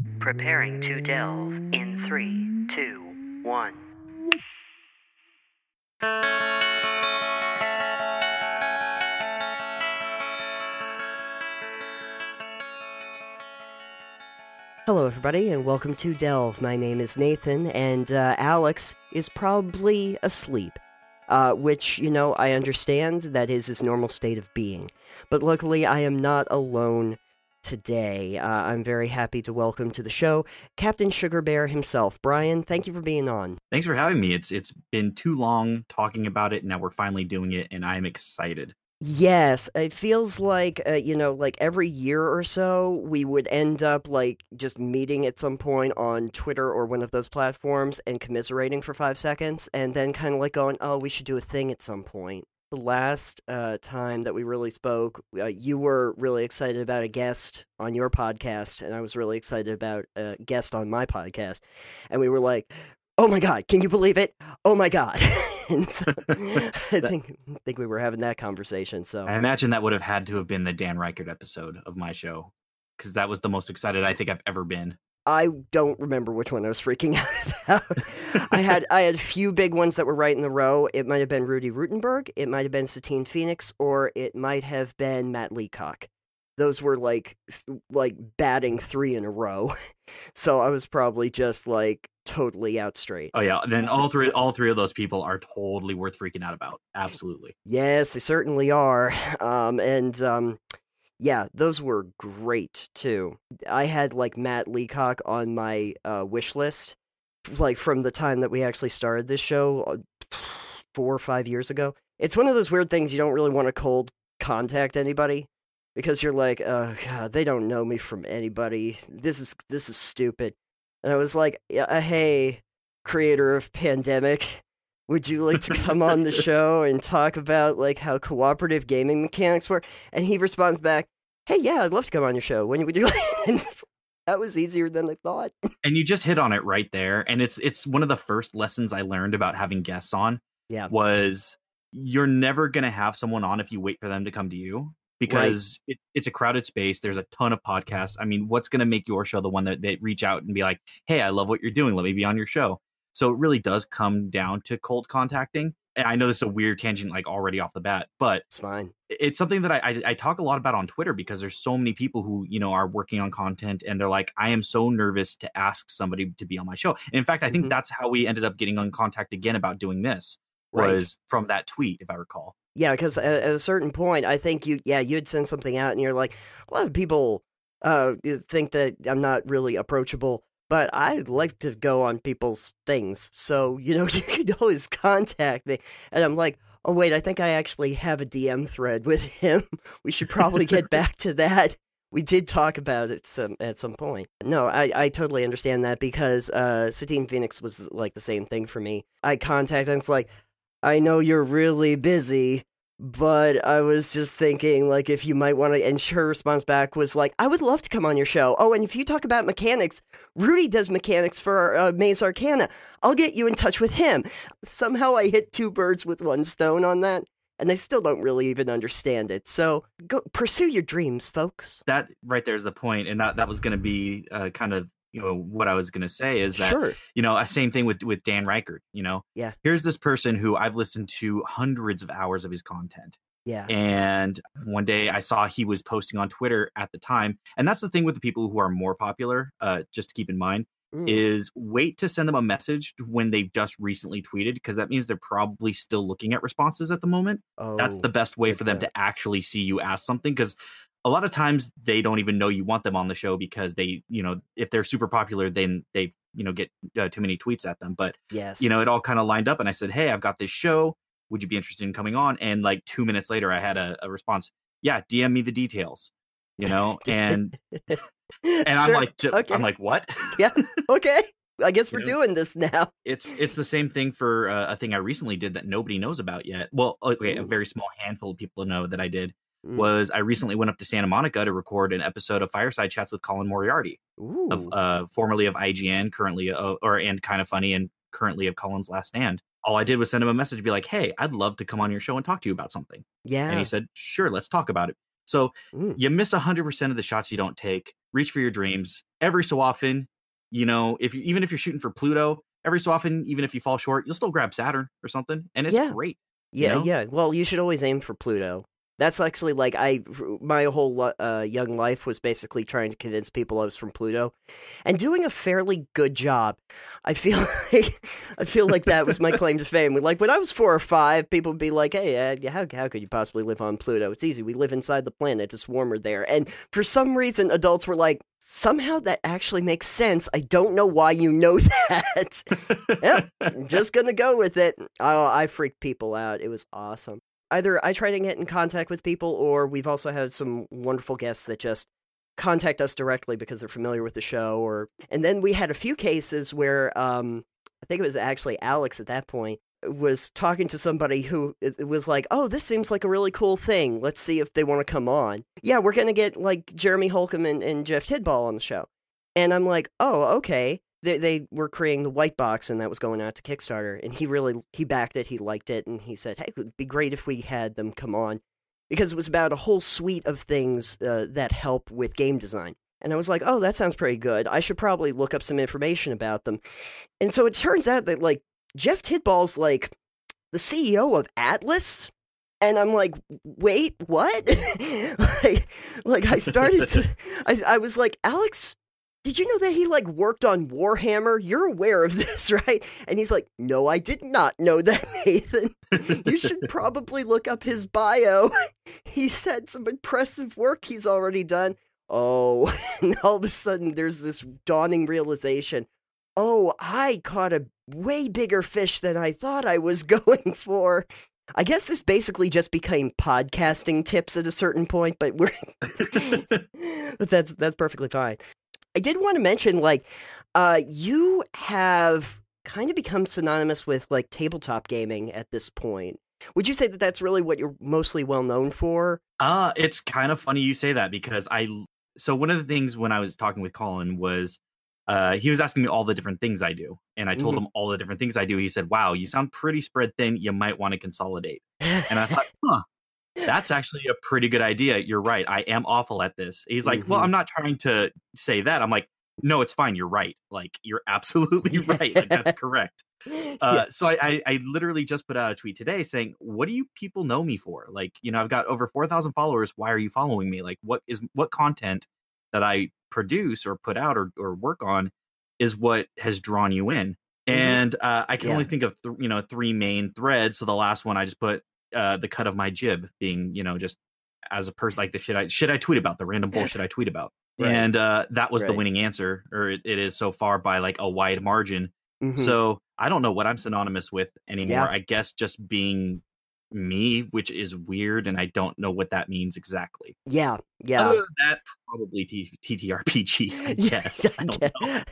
Preparing to delve in 3, 2, 1. Hello, everybody, and welcome to Delve. My name is Nathan, and Alex is probably asleep. Which, I understand that is his normal state of being. But luckily, I am not alone today. I'm very happy to welcome to the show Captain Sugar Bear himself. Brian, thank you for being on. Thanks for having me. It's been too long talking about it, and now we're finally doing it, and I'm excited. Yes, it feels like, like every year or so, we would end up, just meeting at some point on Twitter or one of those platforms and commiserating for 5 seconds, and then kind of going, oh, we should do a thing at some point. The last time that we really spoke, you were really excited about a guest on your podcast, and I was really excited about a guest on my podcast, and we were like, oh my god, can you believe it? Oh my god. And so, I think we were having that conversation. So I imagine that would have had to have been the Dan Reichert episode of my show, because that was the most excited I think I've ever been. I don't remember which one I was freaking out about. I had a few big ones that were right in the row. It might have been Rudy Rutenberg, it might have been Satine Phoenix, or it might have been Matt Leacock. Those were like batting 3 in a row. So I was probably just totally out straight. Oh yeah, then all three of those people are totally worth freaking out about. Absolutely. Yes, they certainly are. Yeah, those were great too. I had Matt Leacock on my wish list, from the time that we actually started this show 4 or 5 years ago. It's one of those weird things you don't really want to cold contact anybody, because you're like, oh god, they don't know me from anybody. This is stupid. And I was like, hey, creator of Pandemic, would you like to come on the show and talk about how cooperative gaming mechanics work? And he responds back, hey, yeah, I'd love to come on your show. When would you like? That was easier than I thought. And you just hit on it right there. And it's one of the first lessons I learned about having guests on. Yeah. Was you're never going to have someone on if you wait for them to come to you. Because it's a crowded space. There's a ton of podcasts. I mean, what's going to make your show the one that they reach out and be like, hey, I love what you're doing. Let me be on your show. So it really does come down to cold contacting. And I know this is a weird tangent, already off the bat, but it's fine. It's something that I talk a lot about on Twitter, because there's so many people who, are working on content, and they're like, I am so nervous to ask somebody to be on my show. And in fact, I think that's how we ended up getting on contact again about doing this, was from that tweet, if I recall. Yeah, because at a certain point, I think you'd send something out and you're like, a lot of people think that I'm not really approachable, but I like to go on people's things. So, you could always contact me. And I'm like, oh, wait, I think I actually have a DM thread with him. We should probably get back to that. We did talk about it at some point. No, I totally understand that, because Satine Phoenix was the same thing for me. I contacted and it's like, I know you're really busy, but I was just thinking, if you might want to, and her response back was I would love to come on your show. Oh, and if you talk about mechanics, Rudy does mechanics for Maze Arcana. I'll get you in touch with him. Somehow I hit 2 birds with 1 stone on that, and I still don't really even understand it. So go pursue your dreams, folks. That right there is the point, and that was going to be kind of, what I was going to say is that, sure. Same thing with Dan Reichert, Yeah. Here's this person who I've listened to hundreds of hours of his content. Yeah. And one day I saw he was posting on Twitter at the time. And that's the thing with the people who are more popular, just to keep in mind, is wait to send them a message when they've just recently tweeted, because that means they're probably still looking at responses at the moment. Oh, that's the best way for them to actually see you ask something, because a lot of times they don't even know you want them on the show, because they, if they're super popular, then they, get too many tweets at them. But, yes, it all kind of lined up. And I said, hey, I've got this show. Would you be interested in coming on? And 2 minutes later, I had a response. Yeah, DM me the details, and sure. I'm like, okay. I'm like, what? Yeah. Okay. I guess we're doing this now. It's the same thing for a thing I recently did that nobody knows about yet. Well, okay, a very small handful of people know that I did. Was I recently went up to Santa Monica to record an episode of Fireside Chats with Colin Moriarty, formerly of IGN, currently and Kind of Funny, and currently of Colin's Last Stand. All I did was send him a message and be like, hey, I'd love to come on your show and talk to you about something. Yeah. And he said, sure, let's talk about it. So you miss 100% of the shots you don't take. reach for your dreams. Every so often, even if you're shooting for Pluto, every so often, even if you fall short, you'll still grab Saturn or something, and it's great. Yeah. Well, you should always aim for Pluto. That's actually like my whole young life was basically trying to convince people I was from Pluto, and doing a fairly good job. I feel like that was my claim to fame. Like when I was 4 or 5, people would be like, "Hey, how could you possibly live on Pluto? It's easy. We live inside the planet. It's warmer there." And for some reason, adults were like, "Somehow that actually makes sense. I don't know why you know that." Yep, I'm just gonna go with it. Oh, I freaked people out. It was awesome. Either I try to get in contact with people, or we've also had some wonderful guests that just contact us directly because they're familiar with the show. And then we had a few cases where I think it was actually Alex at that point was talking to somebody who was like, "Oh, this seems like a really cool thing. Let's see if they want to come on." Yeah, we're gonna get like Jeremy Holcomb and Jeff Tidball on the show, and I'm like, "Oh, okay." They were creating the White Box, and that was going out to Kickstarter, and he backed it, he liked it, and he said, "Hey, it would be great if we had them come on," because it was about a whole suite of things that help with game design. And I was like, "Oh, that sounds pretty good. I should probably look up some information about them." And so it turns out that, like, Jeff Tidball's, like, the CEO of Atlas, and I'm like, "Wait, what?" like I started to... I was like, "Alex... did you know that he, like, worked on Warhammer? You're aware of this, right?" And he's like, "No, I did not know that, Nathan. You should probably look up his bio. He's had some impressive work he's already done." Oh, and all of a sudden there's this dawning realization. Oh, I caught a way bigger fish than I thought I was going for. I guess this basically just became podcasting tips at a certain point, but but that's perfectly fine. I did want to mention, like, you have kind of become synonymous with, like, tabletop gaming at this point. Would you say that that's really what you're mostly well known for? It's kind of funny you say that, because so one of the things when I was talking with Colin was, he was asking me all the different things I do, and I told him all the different things I do. He said, "Wow, you sound pretty spread thin. You might want to consolidate." And I thought, that's actually a pretty good idea. You're right. I am awful at this. He's like, "Well, I'm not trying to say that." I'm like, "No, it's fine. You're right. Like, you're absolutely right. Like, that's correct." So I literally just put out a tweet today saying, "What do you people know me for? Like, I've got over 4,000 followers. Why are you following me? Like, what content that I produce or put out or work on is what has drawn you in?" And I can only think of 3 main threads. So the last one I just put, the cut of my jib being, just as a person, like the shit I tweet about, the random bullshit I tweet about. Right. And that was the winning answer, or it is so far by like a wide margin. So I don't know what I'm synonymous with anymore. I guess just being me, which is weird, and I don't know what that means exactly. Yeah. Other than that, probably TTRPGs, I guess. I don't know.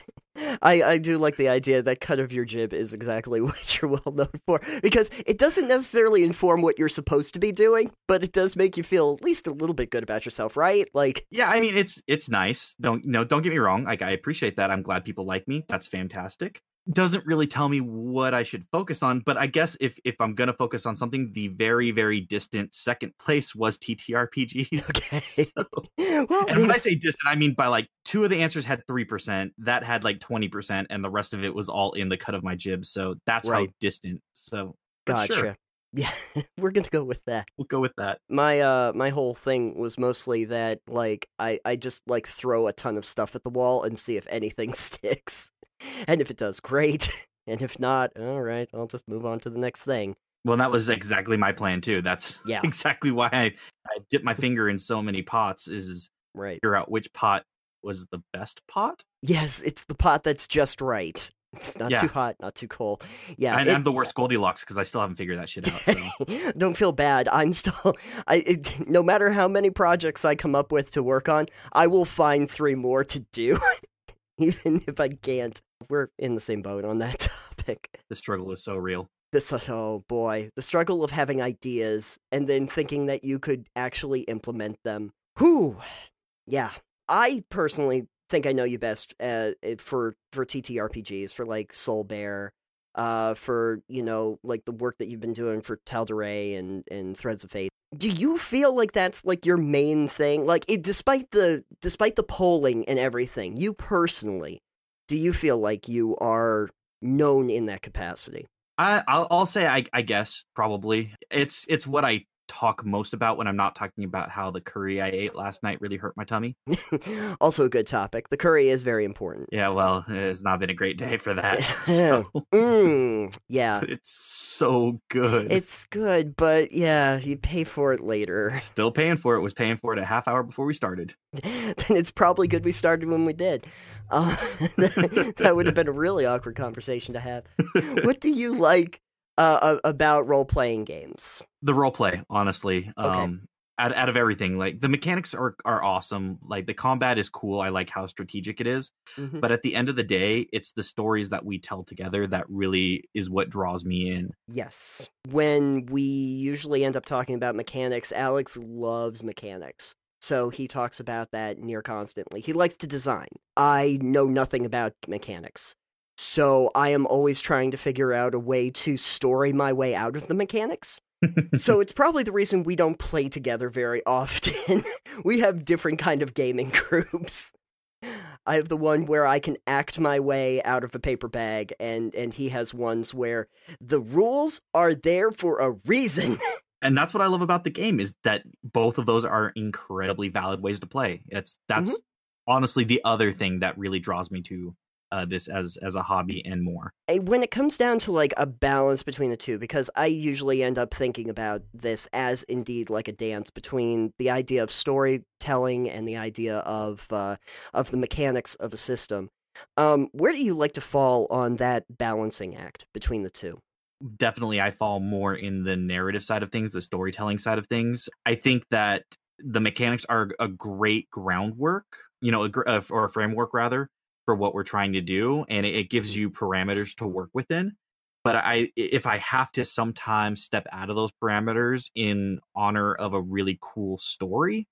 I do like the idea that cut of your jib is exactly what you're well known for, because it doesn't necessarily inform what you're supposed to be doing, but it does make you feel at least a little bit good about yourself, right? Like, yeah, I mean, it's nice. Don't get me wrong. Like, I appreciate that. I'm glad people like me. That's fantastic. Doesn't really tell me what I should focus on, but I guess if I'm gonna focus on something, the very, very distant second place was TTRPGs. Okay. So, and when I say distant, I mean by like 2 of the answers had 3%, that had like 20%, and the rest of it was all in the cut of my jib. So that's how distant. So gotcha. Sure. Yeah, we're gonna go with that. We'll go with that. My whole thing was mostly that, like, I just like throw a ton of stuff at the wall and see if anything sticks. And if it does, great. And if not, all right, I'll just move on to the next thing. Well, that was exactly my plan too. That's exactly why I dipped my finger in so many pots, is figure out which pot was the best pot. Yes, it's the pot that's just right. It's not too hot, not too cold. Yeah, and I'm the worst Goldilocks because I still haven't figured that shit out. So. Don't feel bad. I'm still. No matter how many projects I come up with to work on, I will find 3 more to do, even if I can't. We're in the same boat on that topic. The struggle is so real. Oh boy, the struggle of having ideas and then thinking that you could actually implement them. Whew. Yeah, I personally think I know you best for TTRPGs, for like Soul Bear, for like the work that you've been doing for Tal'Dorei and Threads of Fate. Do you feel like that's like your main thing? Like, despite the polling and everything, you personally, do you feel like you are known in that capacity? I'll say I guess probably it's what I talk most about when I'm not talking about how the curry I ate last night really hurt my tummy. Also a good topic. The curry is very important. Yeah, well, it's not been a great day for that. So. Yeah. But it's so good. It's good, but yeah, you pay for it later. Still paying for it. Was paying for it a half hour before we started. Then it's probably good we started when we did. That would have been a really awkward conversation to have. What do you like about role-playing games? The role play, honestly. Okay. Out of everything, like the mechanics are awesome. Like the combat is cool. I like how strategic it is. Mm-hmm. But at the end of the day, it's the stories that we tell together that really is what draws me in. Yes. When we usually end up talking about mechanics, Alex loves mechanics. So he talks about that near constantly. He likes to design. I know nothing about mechanics. So I am always trying to figure out a way to story my way out of the mechanics. So it's probably the reason we don't play together very often. We have different kind of gaming groups. I have the one where I can act my way out of a paper bag, and he has ones where the rules are there for a reason. And that's what I love about the game, is that both of those are incredibly valid ways to play. That's honestly the other thing that really draws me to this as a hobby and more. When it comes down to like a balance between the two, because I usually end up thinking about this as indeed like a dance between the idea of storytelling and the idea of the mechanics of a system. Where do you like to fall on that balancing act between the two? Definitely, I fall more in the narrative side of things, the storytelling side of things. I think that the mechanics are a great groundwork, or a framework rather, for what we're trying to do, and it gives you parameters to work within. But if I have to sometimes step out of those parameters in honor of a really cool story,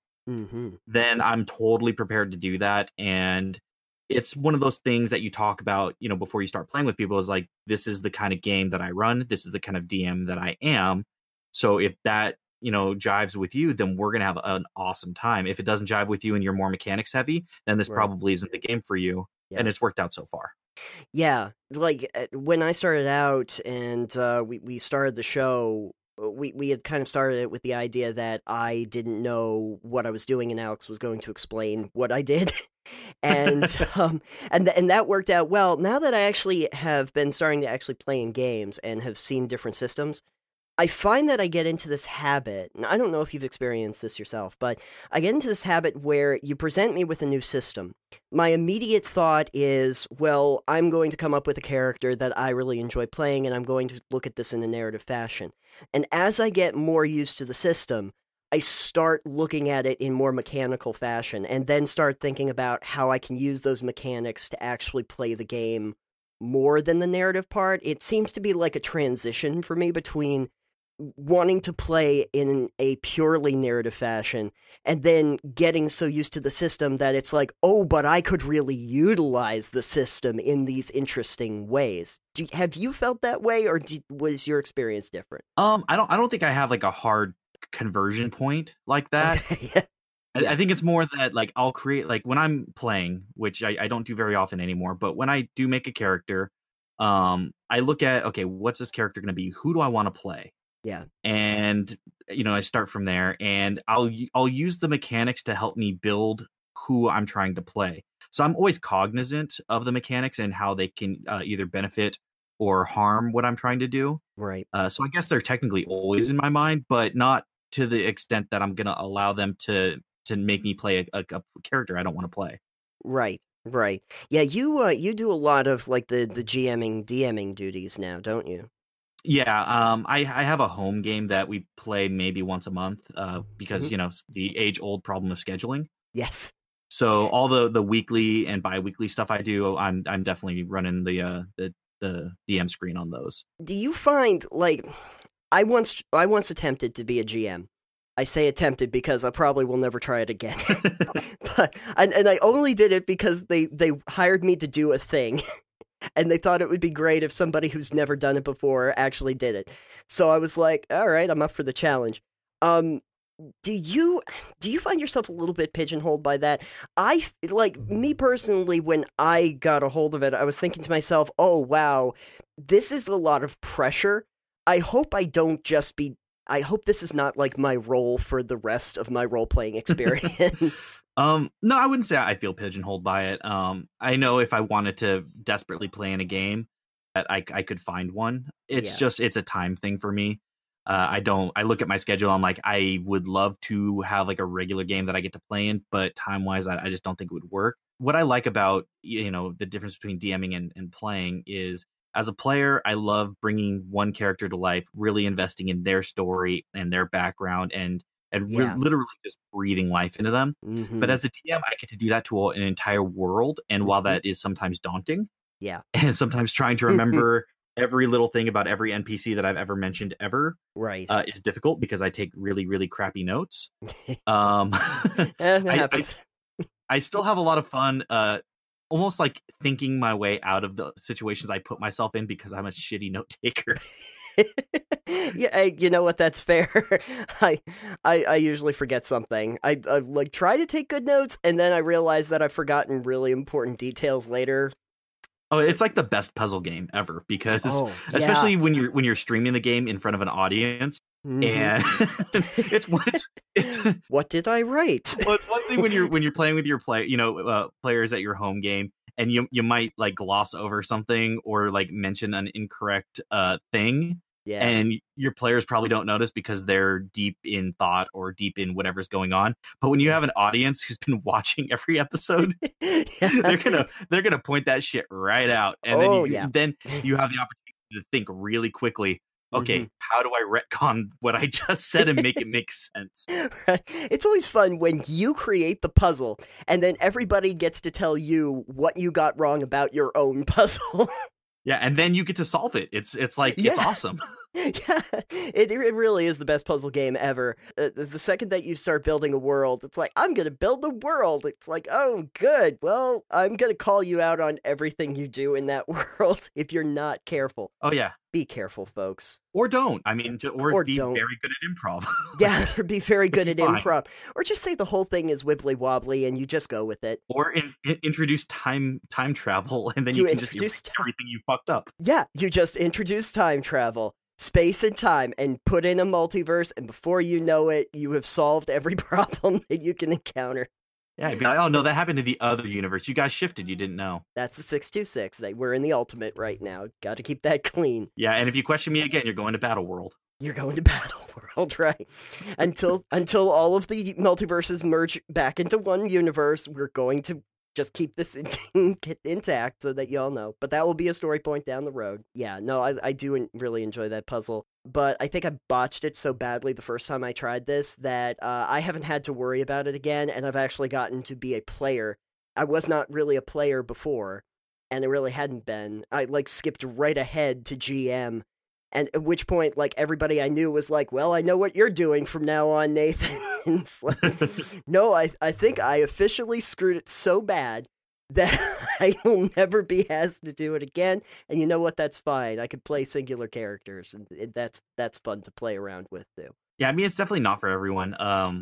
then I'm totally prepared to do that. And it's one of those things that you talk about, before you start playing with people, is like, this is the kind of game that I run. This is the kind of DM that I am. So if that, jives with you, then we're going to have an awesome time. If it doesn't jive with you and you're more mechanics heavy, then this probably isn't the game for you. Yeah. And it's worked out so far. Yeah. Like when I started out and we started the show, we had kind of started it with the idea that I didn't know what I was doing and Alex was going to explain what I did. And and that worked out well. Now that I actually have been starting to actually play in games and have seen different systems, I find that I get into this habit, and I don't know if you've experienced this yourself, but I get into this habit where you present me with a new system. My immediate thought is, well, I'm going to come up with a character that I really enjoy playing, and I'm going to look at this in a narrative fashion. And as I get more used to the system, I start looking at it in more mechanical fashion, and then start thinking about how I can use those mechanics to actually play the game more than the narrative part. It seems to be like a transition for me between wanting to play in a purely narrative fashion and then getting so used to the system that it's like, oh, but I could really utilize the system in these interesting ways. Have you felt that way, or was your experience different? I don't think I have like a hard conversion point like that. Okay. I think it's more that like I'll create, like when I'm playing, which I don't do very often anymore, but when I do make a character, I look at, okay, what's this character going to be? Who do I want to play? Yeah. And, I start from there, and I'll use the mechanics to help me build who I'm trying to play. So I'm always cognizant of the mechanics and how they can either benefit or harm what I'm trying to do. Right. So I guess they're technically always in my mind, but not to the extent that I'm going to allow them to make me play a character I don't want to play. Right. Yeah, you do a lot of like the GMing, DMing duties now, don't you? Yeah, I have a home game that we play maybe once a month because, the age-old problem of scheduling. Yes. So all the weekly and bi-weekly stuff I do, I'm definitely running the DM screen on those. Do you find, like, I once attempted to be a GM. I say attempted because I probably will never try it again. But I only did it because they hired me to do a thing. And they thought it would be great if somebody who's never done it before actually did it. So I was like, all right, I'm up for the challenge. do you find yourself a little bit pigeonholed by that? Like me personally, when I got a hold of it, I was thinking to myself, "Oh wow, this is a lot of pressure. I hope I don't just be. I hope this is not like my role for the rest of my role playing experience." No, I wouldn't say I feel pigeonholed by it. I know if I wanted to desperately play in a game, that I could find one. It's just it's a time thing for me. I look at my schedule. I'm like, I would love to have like a regular game that I get to play in, but time wise, I just don't think it would work. What I like about, the difference between DMing and playing is, as a player, I love bringing one character to life, really investing in their story and their background and literally just breathing life into them. Mm-hmm. But as a DM, I get to do that to an entire world. And while that is sometimes daunting, and sometimes trying to remember every little thing about every NPC that I've ever mentioned ever, is difficult because I take really, really crappy notes. I still have a lot of fun, almost like thinking my way out of the situations I put myself in because I'm a shitty note taker. Yeah, you know what? That's fair. I usually forget something. I like try to take good notes, and then I realize that I've forgotten really important details later. Oh, it's like the best puzzle game ever because especially when you're streaming the game in front of an audience, and it's what did I write? Well, it's one thing when you're playing with your players at your home game, and you might like gloss over something or like mention an incorrect thing. Yeah. And your players probably don't notice because they're deep in thought or deep in whatever's going on. But when you have an audience who's been watching every episode, they're gonna point that shit right out. And then you have the opportunity to think really quickly. Okay, how do I retcon what I just said and make it make sense? Right. It's always fun when you create the puzzle and then everybody gets to tell you what you got wrong about your own puzzle. Yeah, and then you get to solve it. It's like it's awesome. Yeah, it really is the best puzzle game ever. The second that you start building a world, it's like, I'm going to build a world. It's like, oh, good. Well, I'm going to call you out on everything you do in that world if you're not careful. Oh, yeah. Be careful, folks. Or don't. I mean, or be don't. Very good at improv. Yeah, or be very good at improv. Or just say the whole thing is wibbly wobbly and you just go with it. Or introduce time travel and then you can just erase everything you fucked up. Yeah, you just introduce time travel, space and time, and put in a multiverse, and before you know it, you have solved every problem that you can encounter. Yeah, be like, oh no, that happened to the other universe. You guys shifted, you didn't know. That's the 626. We're in the ultimate right now. Got to keep that clean. Yeah, and if you question me again, you're going to Battle World. You're going to Battle World, right? Until all of the multiverses merge back into one universe, we're going to just keep this intact so that y'all know. But that will be a story point down the road. Yeah, no, I do really enjoy that puzzle. But I think I botched it so badly the first time I tried this that I haven't had to worry about it again, and I've actually gotten to be a player. I was not really a player before, and it really hadn't been. I skipped right ahead to GM, and at which point everybody I knew was like, well, I know what you're doing from now on, Nathan. No, I think I officially screwed it so bad that I will never be asked to do it again. And you know what? That's fine. I could play singular characters, and that's fun to play around with too. Yeah, I mean, it's definitely not for everyone.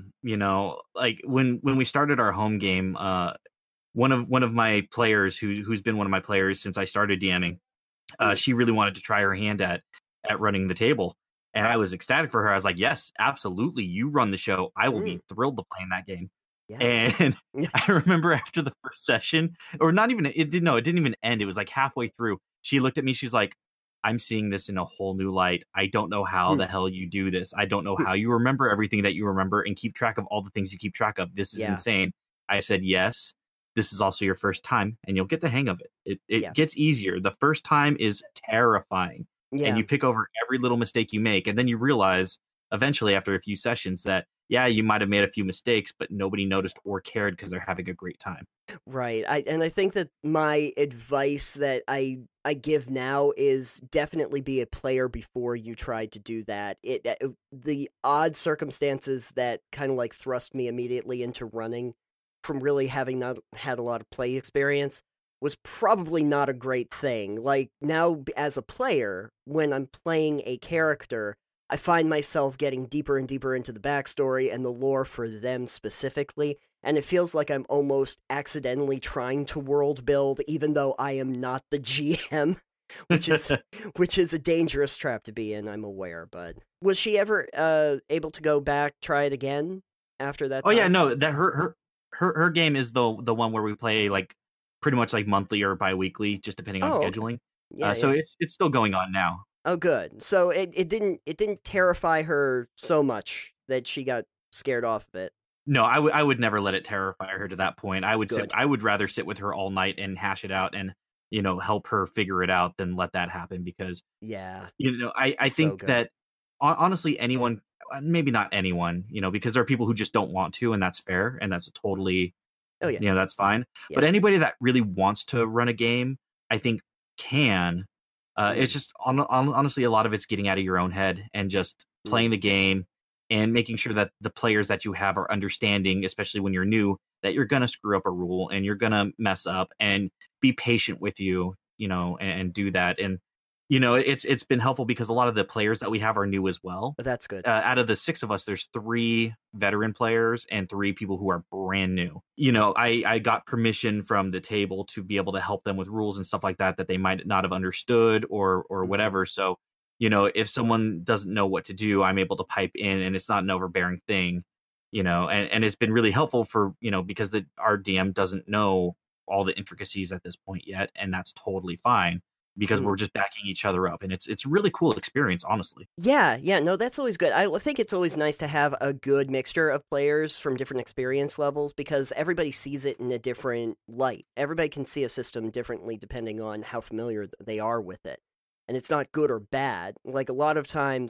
Like when we started our home game, one of my players who's been one of my players since I started DMing, she really wanted to try her hand at running the table. And I was ecstatic for her. I was like, yes, absolutely. You run the show. I will be thrilled to play in that game. Yeah. And I remember after the first session, or not even, it didn't even end. It was like halfway through. She looked at me. She's like, I'm seeing this in a whole new light. I don't know how the hell you do this. I don't know how you remember everything that you remember and keep track of all the things you keep track of. This is insane. I said, yes, this is also your first time and you'll get the hang of it. It gets easier. The first time is terrifying. Yeah. And you pick over every little mistake you make. And then you realize eventually after a few sessions that, you might have made a few mistakes, but nobody noticed or cared because they're having a great time. Right. I think that my advice that I give now is definitely be a player before you try to do that. The odd circumstances that kind of thrust me immediately into running from really having not had a lot of play experience was probably not a great thing. Now, as a player, when I'm playing a character, I find myself getting deeper and deeper into the backstory and the lore for them specifically, and it feels like I'm almost accidentally trying to world build, even though I am not the GM, which is a dangerous trap to be in. I'm aware, but was she ever able to go back, try it again after that? Oh yeah, no, that her game is the one where we play like pretty much like monthly or bi-weekly, just depending on scheduling. Okay. Yeah, so it's still going on now. Oh, good. So it didn't terrify her so much that she got scared off of it. No, I would never let it terrify her to that point. I would rather sit with her all night and hash it out and help her figure it out than let that happen, because I think that honestly anyone, maybe not anyone, because there are people who just don't want to, and that's fair, and that's totally that's fine. Yeah. But anybody that really wants to run a game, I think can. It's just honestly, a lot of it's getting out of your own head and just playing the game and making sure that the players that you have are understanding, especially when you're new, that you're going to screw up a rule and you're going to mess up, and be patient with you, and do that. And, it's been helpful because a lot of the players that we have are new as well. That's good. Out of the 6 of us, there's 3 veteran players and 3 people who are brand new. I got permission from the table to be able to help them with rules and stuff like that they might not have understood or whatever. So, if someone doesn't know what to do, I'm able to pipe in, and it's not an overbearing thing, and it's been really helpful for, because our DM doesn't know all the intricacies at this point yet, and that's totally fine, because we're just backing each other up, and it's a really cool experience, honestly. Yeah, no, that's always good. I think it's always nice to have a good mixture of players from different experience levels, because everybody sees it in a different light. Everybody can see a system differently depending on how familiar they are with it. And it's not good or bad. Like, a lot of times,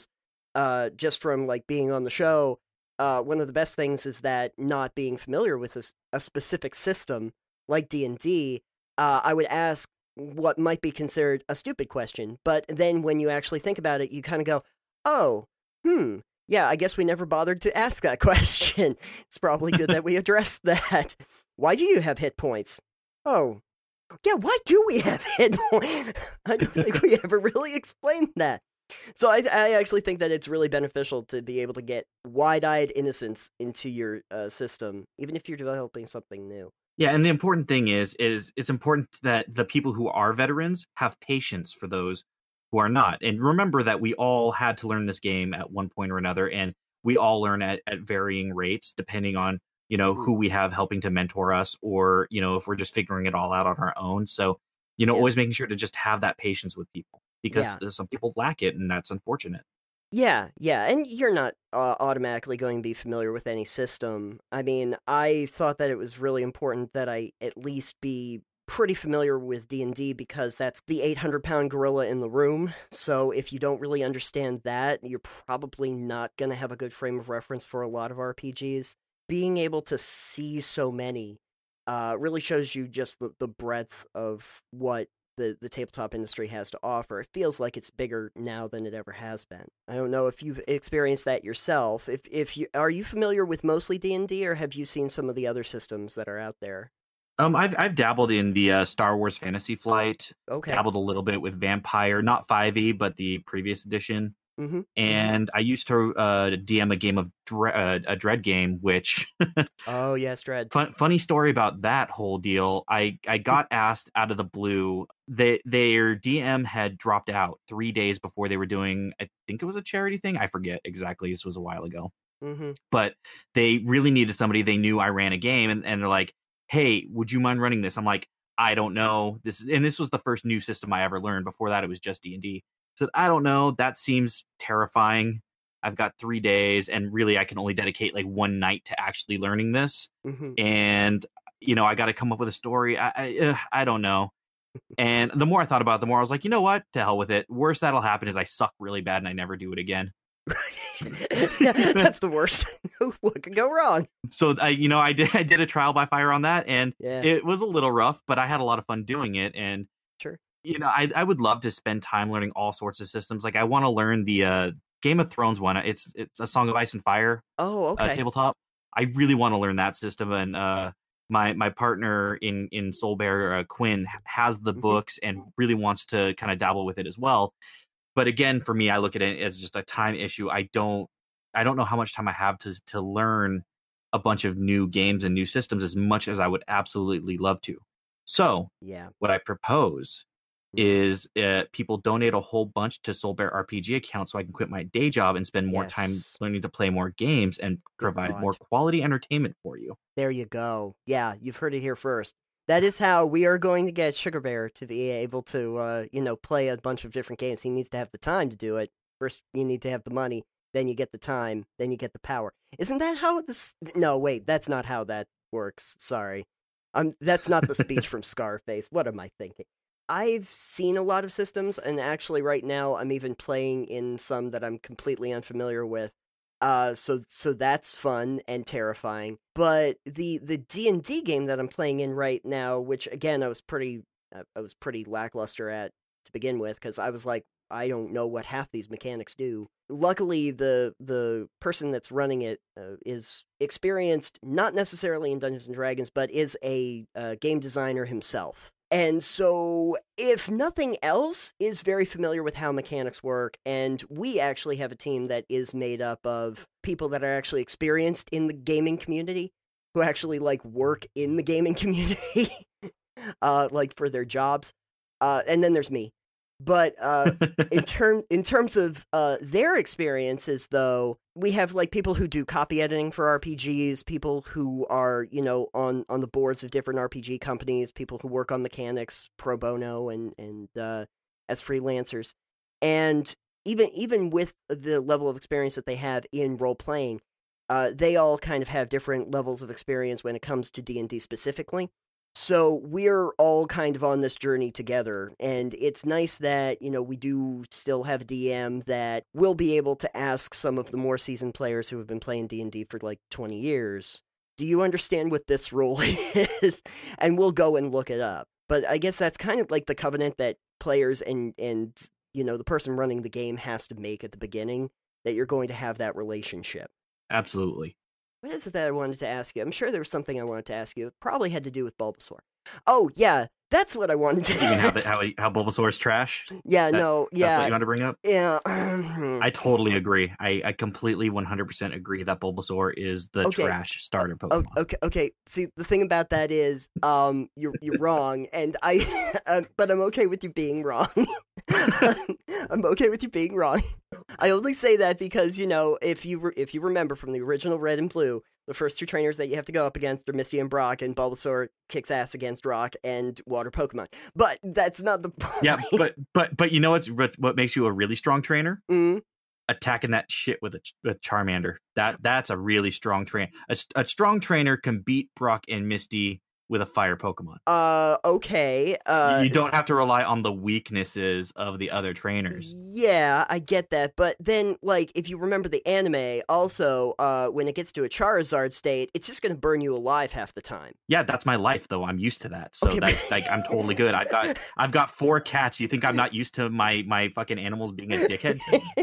just from like being on the show, one of the best things is that not being familiar with a specific system like D&D, I would ask what might be considered a stupid question, but then when you actually think about it, you kind of go, oh, yeah, I guess we never bothered to ask that question. It's probably good that we addressed that. Why do you have hit points? Oh, yeah, why do we have hit points? I don't think we ever really explained that. So I actually think that it's really beneficial to be able to get wide-eyed innocence into your system, even if you're developing something new. Yeah, and the important thing is it's important that the people who are veterans have patience for those who are not. And remember that we all had to learn this game at one point or another, and we all learn at varying rates depending on, who we have helping to mentor us, or, if we're just figuring it all out on our own. So, always making sure to just have that patience with people, because some people lack it, and that's unfortunate. Yeah, and you're not automatically going to be familiar with any system. I mean, I thought that it was really important that I at least be pretty familiar with D&D, because that's the 800-pound gorilla in the room. So if you don't really understand that, you're probably not going to have a good frame of reference for a lot of RPGs. Being able to see so many really shows you just the breadth of what the tabletop industry has to offer. It feels like it's bigger now than it ever has been. I don't know if you've experienced that yourself. Are you familiar with mostly D&D, or have you seen some of the other systems that are out there? I've dabbled in the Star Wars Fantasy Flight. Okay. Dabbled a little bit with Vampire, not 5e, but the previous edition. Mm-hmm. And I used to DM a game of a Dread game, which oh yes, Dread. Funny story about that whole deal. I got asked out of the blue. Their DM had dropped out 3 days before they were doing, I think it was a charity thing. I forget exactly. This was a while ago. Mm-hmm. But they really needed somebody. They knew I ran a game, and they're like, "Hey, would you mind running this?" I'm like, "I don't know." This was the first new system I ever learned. Before that, it was just D&D. So I don't know. That seems terrifying. I've got 3 days, and really I can only dedicate like one night to actually learning this. Mm-hmm. And, I got to come up with a story. I don't know. And the more I thought about it, the more I was like, you know what? To hell with it. Worst that'll happen is I suck really bad and I never do it again. Yeah, that's the worst. What could go wrong? So I did a trial by fire on that, and it was a little rough, but I had a lot of fun doing it. And sure. I would love to spend time learning all sorts of systems. Like I want to learn the Game of Thrones one. It's a Song of Ice and Fire. Oh, okay. Tabletop. I really want to learn that system. And my partner in Soul Bear, Quinn, has the books and really wants to kind of dabble with it as well. But again, for me, I look at it as just a time issue. I don't know how much time I have to learn a bunch of new games and new systems as much as I would absolutely love to. So what I propose is people donate a whole bunch to Soul Bear RPG account so I can quit my day job and spend more time learning to play more games and provide more quality entertainment for you. There you go. Yeah, you've heard it here first. That is how we are going to get Sugar Bear to be able to, play a bunch of different games. He needs to have the time to do it. First, you need to have the money. Then you get the time. Then you get the power. Isn't that how this... No, wait, that's not how that works. Sorry. That's not the speech from Scarface. What am I thinking? I've seen a lot of systems, and actually right now I'm even playing in some that I'm completely unfamiliar with. So that's fun and terrifying. But the D&D game that I'm playing in right now, which again I was pretty lackluster at to begin with, because I was like, I don't know what half these mechanics do. Luckily, the person that's running it is experienced, not necessarily in Dungeons and Dragons, but is a game designer himself. And so, if nothing else, is very familiar with how mechanics work, and we actually have a team that is made up of people that are actually experienced in the gaming community, who actually, work in the gaming community, for their jobs. And then there's me. But in terms of their experiences, though, we have people who do copy editing for RPGs, people who are on the boards of different RPG companies, people who work on mechanics pro bono and as freelancers, and even with the level of experience that they have in role playing, they all kind of have different levels of experience when it comes to D&D specifically. So we're all kind of on this journey together, and it's nice that, we do still have a DM that will be able to ask some of the more seasoned players who have been playing D&D for 20 years, do you understand what this rule is? And we'll go and look it up. But I guess that's kind of the covenant that players and the person running the game has to make at the beginning, that you're going to have that relationship. Absolutely. What is it that I wanted to ask you? I'm sure there was something I wanted to ask you. It probably had to do with Bulbasaur. Oh, yeah, that's what I wanted to ask. How Bulbasaur is trash? Yeah, That's what you want to bring up? Yeah. I totally agree. I completely 100% agree that Bulbasaur is the trash starter Pokemon. Okay. See, the thing about that is, you're wrong, and but I'm okay with you being wrong. I'm okay with you being wrong. I only say that because, if you remember from the original Red and Blue, the first two trainers that you have to go up against are Misty and Brock, and Bulbasaur kicks ass against Rock and Water Pokemon. But that's not the point. Yeah, but you know what makes you a really strong trainer? Mm-hmm. Attacking that shit with a Charmander. That's a really strong trainer. A strong trainer can beat Brock and Misty with a fire Pokemon. Okay. You don't have to rely on the weaknesses of the other trainers. Yeah, I get that. But then, if you remember the anime, also, when it gets to a Charizard state, it's just going to burn you alive half the time. Yeah, that's my life, though. I'm used to that. So I'm totally good. I've got 4 cats. You think I'm not used to my fucking animals being a dickhead?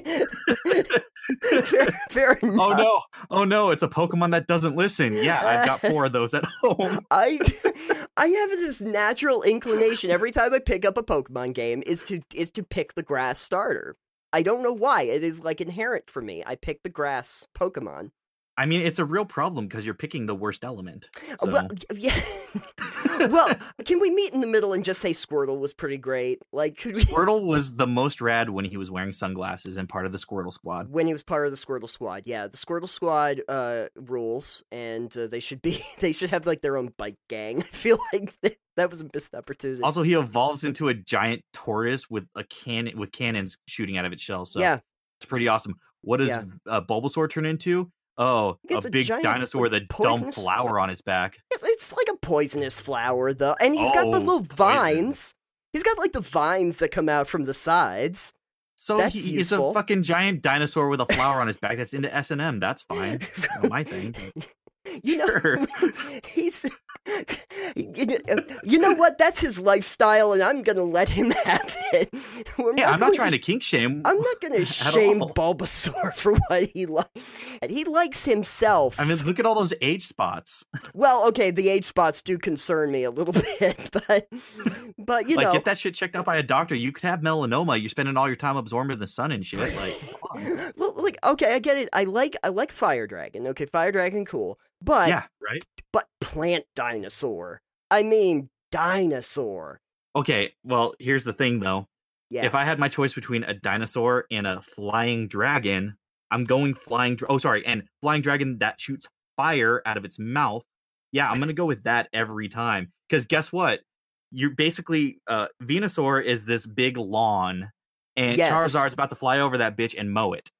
Fair enough. Oh no, it's a Pokemon that doesn't listen. Yeah, I've got 4 of those at home. I have this natural inclination every time I pick up a Pokemon game is to pick the grass starter. I don't know why. It is inherent for me. I pick the grass Pokemon. I mean, it's a real problem because you're picking the worst element. So. Well, yeah. Well, can we meet in the middle and just say Squirtle was pretty great? Squirtle was the most rad when he was wearing sunglasses and part of the Squirtle Squad. When he was part of the Squirtle Squad, yeah. The Squirtle Squad rules, and they should have their own bike gang. I feel like that was a missed opportunity. Also, he evolves into a giant tortoise with cannons shooting out of its shell. So yeah, it's pretty awesome. What does Bulbasaur turn into? Oh, a big dinosaur with a dumb flower on its back. It's like a poisonous flower, though. And he's got the little vines. He's got, the vines that come out from the sides. So he's a fucking giant dinosaur with a flower on his back that's into S&M. That's fine. Not my thing. Sure. You know what? That's his lifestyle, and I'm gonna let him have it. I'm not trying to kink shame. I'm not gonna shame Bulbasaur for what he likes. He likes himself. I mean, look at all those age spots. Well, okay, the age spots do concern me a little bit, but you know, get that shit checked out by a doctor. You could have melanoma. You're spending all your time absorbing the sun and shit. Like, well, okay, I get it. I like Fire Dragon. Okay, Fire Dragon, cool. But yeah, right. But Plant Dinosaur. I mean, dinosaur. Okay, well, here's the thing, though. Yeah. If I had my choice between a dinosaur and a flying dragon, I'm going flying. And flying dragon that shoots fire out of its mouth. Yeah, I'm gonna go with that every time. Because guess what? You're basically Venusaur is this big lawn. And Charizard's about to fly over that bitch and mow it.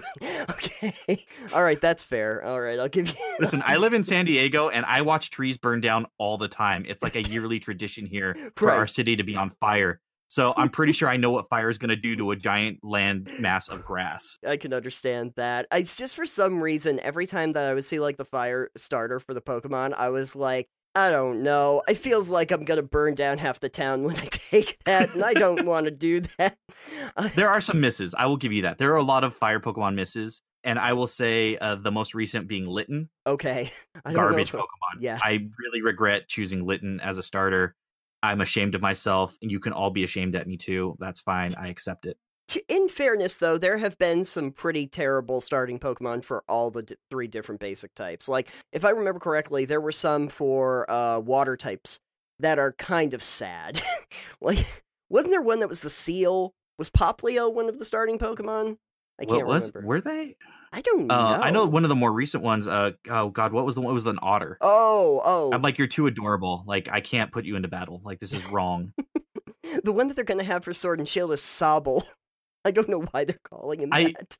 Okay. All right, that's fair. All right, I'll give you... Listen, I live in San Diego, and I watch trees burn down all the time. It's like a yearly tradition here for our city to be on fire. So I'm pretty sure I know what fire is going to do to a giant land mass of grass. I can understand that. It's just for some reason, every time that I would see like the fire starter for the Pokemon, I was like, I don't know. It feels like I'm going to burn down half the town when I take that, and I don't want to do that. There are some misses. I will give you that. There are a lot of fire Pokemon misses, and I will say the most recent being Litten. Okay. Garbage Pokemon. Yeah. I really regret choosing Litten as a starter. I'm ashamed of myself, and you can all be ashamed at me too. That's fine. I accept it. In fairness, though, there have been some pretty terrible starting Pokemon for all the three different basic types. Like, if I remember correctly, there were some for water types that are kind of sad. Like, wasn't there one that was the Seal? Was Poplio one of the starting Pokemon? I can't remember. Were they? I don't know. I know one of the more recent ones. Oh God, what was the one? It was an otter. Oh. I'm like, you're too adorable. Like, I can't put you into battle. Like, this is wrong. The one that they're going to have for Sword and Shield is Sobble. I don't know why they're calling him that.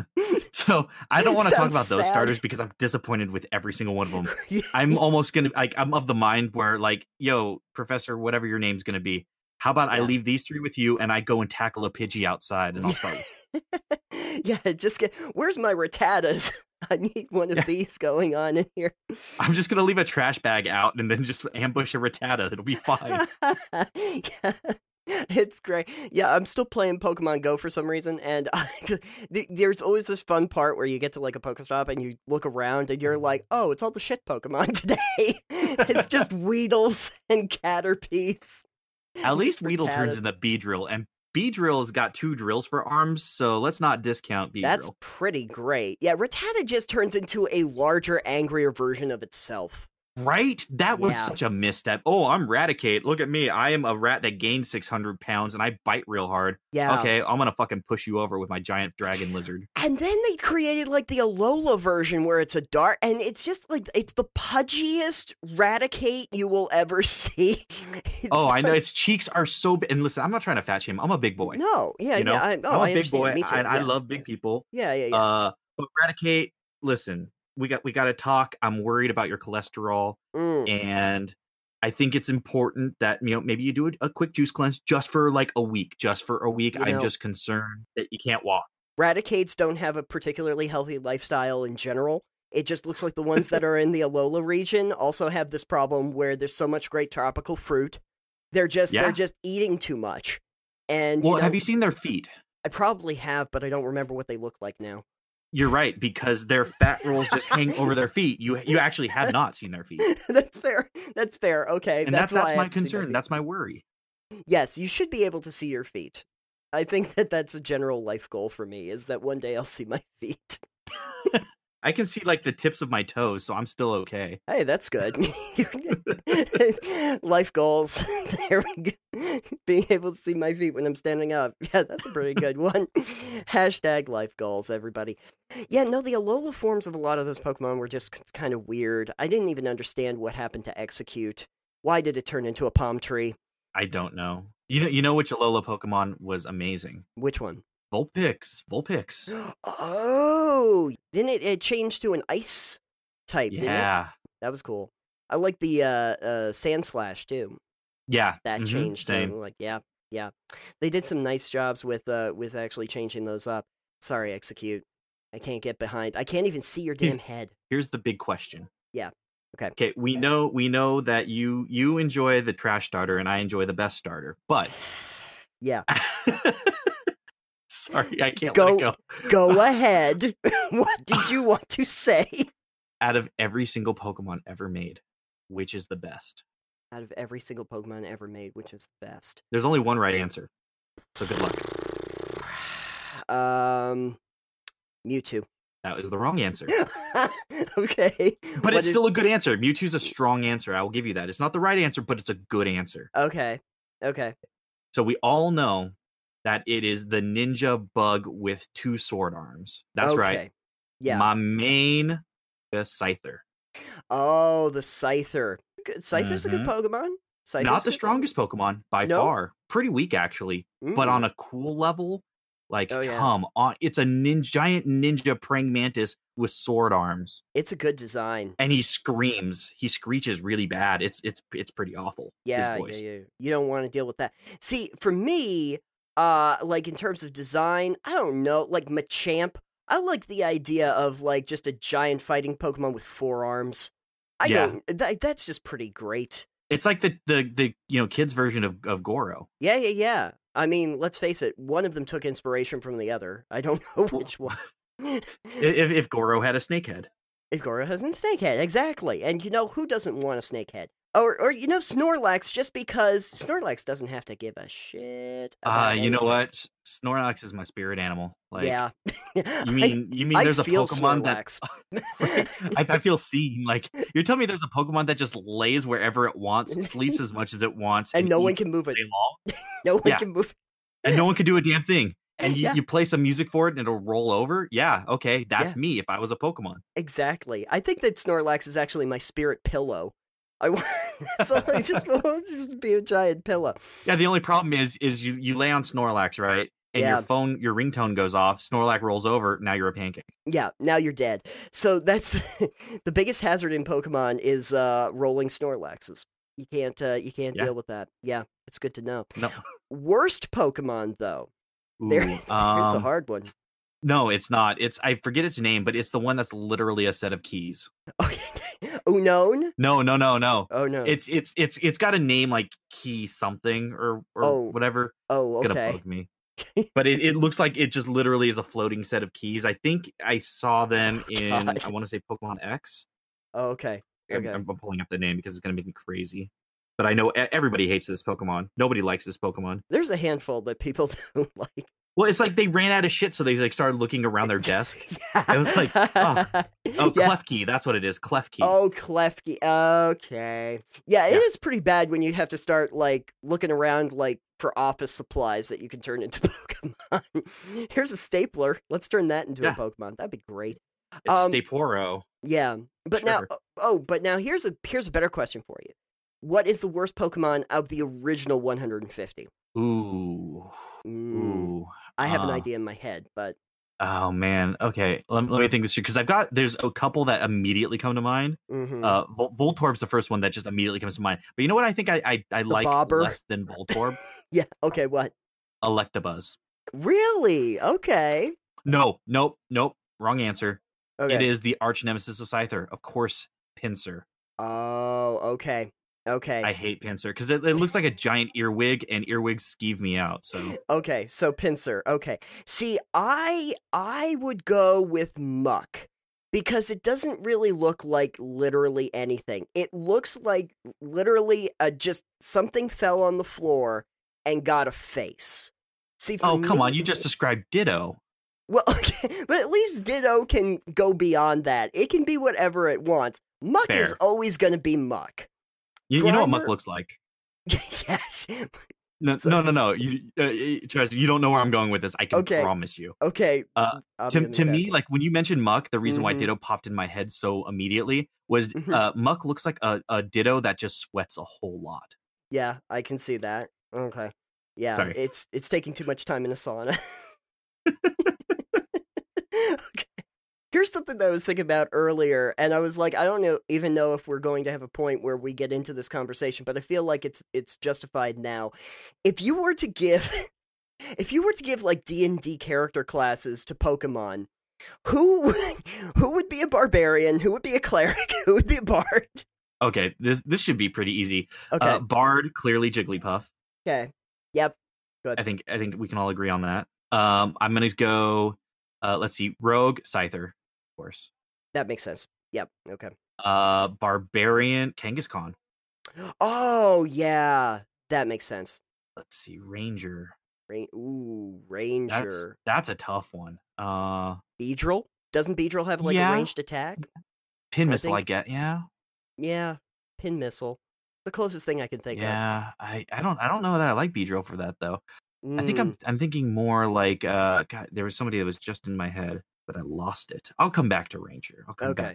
So I don't want to talk about those sad. starters because I'm disappointed with every single one of them. Yeah. I'm almost gonna I'm of the mind where like, yo, Professor, whatever your name's gonna be, how about I leave these three with you and I go and tackle a Pidgey outside and I'll start. Yeah, where's my Rattatas? I need one of these going on in here. I'm just gonna leave a trash bag out and then just ambush a Rattata. It'll be fine. Yeah. It's great. Yeah, I'm still playing Pokemon Go for some reason, and there's always this fun part where you get to like a Pokestop and you look around and you're like, oh, it's all the shit Pokemon today. It's just Weedles and Caterpies. At least Weedle turns into Beedrill, and Beedrill's got 2 drills for arms, so let's not discount Beedrill. That's pretty great. Yeah, Rattata just turns into a larger, angrier version of itself. Right? That was such a misstep. Oh, I'm Raticate. Look at me. I am a rat that gained 600 pounds and I bite real hard. Yeah. Okay, I'm gonna fucking push you over with my giant dragon lizard. And then they created like the Alola version where it's a dark, and it's just like, it's the pudgiest Raticate you will ever see. I know. Its cheeks are so big. And listen, I'm not trying to fat shame. I'm a big boy. No, yeah, you know? I'm a big boy. Me too. I love big people. Yeah. But Raticate, listen. We got to talk. I'm worried about your cholesterol, and I think it's important that maybe you do a quick juice cleanse just for like a week. I'm just concerned that you can't walk. Raticates don't have a particularly healthy lifestyle in general. It just looks like the ones that are in the Alola region also have this problem where there's so much great tropical fruit. They're just eating too much. And have you seen their feet? I probably have, but I don't remember what they look like now. You're right, because their fat rolls just hang over their feet. You actually have not seen their feet. That's fair. Okay. And that's my concern. That's my worry. Yes, you should be able to see your feet. I think that's a general life goal for me, is that one day I'll see my feet. I can see like the tips of my toes, so I'm still okay. Hey, that's good. Life goals. There we go. Being able to see my feet when I'm standing up. Yeah, that's a pretty good one. Hashtag life goals, everybody. Yeah, no, the Alola forms of a lot of those Pokemon were just kind of weird. I didn't even understand what happened to Execute. Why did it turn into a palm tree? I don't know. You know which Alola Pokemon was amazing? Which one? Vulpix. Oh, didn't it change to an ice type? Yeah, that was cool. I like the Sandslash too. Yeah, that changed. Same. Like, yeah, they did some nice jobs with actually changing those up. Sorry, Execute. I can't get behind. I can't even see your damn head. Here's the big question. Yeah. Okay, we know that you enjoy the trash starter and I enjoy the best starter, but yeah. Sorry, I can't let it go. Go ahead. What did you want to say? Out of every single Pokemon ever made, which is the best? Out of every single Pokemon ever made, which is the best? There's only one right answer, so good luck. Mewtwo. That was the wrong answer. Okay. But it's still a good answer. Mewtwo's a strong answer. I will give you that. It's not the right answer, but it's a good answer. Okay. So we all know that it is the ninja bug with 2 sword arms. That's right. Yeah. My main, the Scyther. Oh, the Scyther. Scyther's a good Pokemon. Not the strongest Pokemon by far. Pretty weak, actually. But on a cool level, come on. It's a giant ninja praying mantis with sword arms. It's a good design. And he screams. He screeches really bad. It's pretty awful. Yeah, his voice. yeah. You don't want to deal with that. See, for me, in terms of design, I don't know, like Machamp, I like the idea of just a giant fighting Pokemon with 4 arms. That's just pretty great. It's like the kids version of Goro. Yeah. I mean, let's face it, one of them took inspiration from the other. I don't know which one. if Goro had a snake head. If Goro has a snake head, exactly. And who doesn't want a snake head? Or Snorlax, just because Snorlax doesn't have to give a shit about you know what? Snorlax is my spirit animal. Yeah. You mean there's a Pokemon Snorlax. I feel seen. Like, you're telling me there's a Pokemon that just lays wherever it wants, sleeps as much as it wants, and no one can move it. No one can move it. And no one can do a damn thing. And you play some music for it and it'll roll over? Yeah, okay, that's me if I was a Pokemon. Exactly. I think that Snorlax is actually my spirit pillow. It's just be a giant pillow. Yeah, the only problem is you lay on Snorlax, right? And your ringtone goes off, Snorlax rolls over, now you're a pancake. Yeah, now you're dead. So that's the biggest hazard in Pokemon is rolling Snorlaxes. You can't deal with that. Yeah, it's good to know. No. Worst Pokemon though. There's a hard one. No, it's not. I forget its name, but it's the one that's literally a set of keys. Unknown? No. Oh no. It's got a name like Key something or whatever. Oh, okay. It's gonna bug me. But it looks like it just literally is a floating set of keys. I think I saw them in I want to say Pokemon X. Oh, okay. I'm pulling up the name because it's gonna make me crazy. But I know everybody hates this Pokemon. Nobody likes this Pokemon. There's a handful that people don't like. Well, it's like they ran out of shit, so they started looking around their desk. It was like, Klefki, that's what it is, Klefki. Oh, Klefki. Okay. Yeah, it is pretty bad when you have to start looking around for office supplies that you can turn into Pokemon. Here's a stapler. Let's turn that into a Pokemon. That'd be great. It's Staporo. Yeah, but now here's a better question for you. What is the worst Pokemon of the original 150? Ooh. I have an idea in my head, but... Oh, man. Okay, let me think this through, because there's a couple that immediately come to mind. Mm-hmm. Voltorb's the first one that just immediately comes to mind. But you know what I think I like Bobber? less than Voltorb? Yeah, okay, what? Electabuzz. Really? Okay. Nope. Wrong answer. Okay. It is the arch nemesis of Scyther. Of course, Pinsir. Oh, okay. I hate Pinsir because it looks like a giant earwig, and earwigs skeeve me out. So okay, so Pinsir. Okay, see, I would go with Muck because it doesn't really look like literally anything. It looks like literally just something fell on the floor and got a face. See, come on, you just described Ditto. Well, okay, but at least Ditto can go beyond that. It can be whatever it wants. Muck is always going to be Muck. You know what Muck looks like? Yes. No. Trust me, you don't know where I'm going with this. I can promise you. Okay. To me, when you mentioned Muck, the reason why Ditto popped in my head so immediately was Muck looks like a Ditto that just sweats a whole lot. Yeah, I can see that. Okay. Yeah, sorry. It's taking too much time in a sauna. Okay. Here's something that I was thinking about earlier, and I was like, I don't even know if we're going to have a point where we get into this conversation, but I feel like it's justified now. If you were to give like D&D character classes to Pokemon, Who who would be a barbarian? Who would be a cleric? Who would be a bard? Okay, this should be pretty easy. Okay. Bard, clearly Jigglypuff. Okay. Yep. Good. I think we can all agree on that. I'm gonna go. Let's see, Rogue, Scyther, of course. That makes sense. Yep. Okay. Barbarian, Kangaskhan. Oh yeah, that makes sense. Let's see, Ranger. Ranger. That's a tough one. Beedrill? Doesn't Beedrill have like a ranged attack? Pin missile, I get. Yeah. Yeah, pin missile. The closest thing I can think of. Yeah, I don't know that I like Beedrill for that though. I think I'm thinking more like God, there was somebody that was just in my head, but I lost it. I'll come back to Ranger.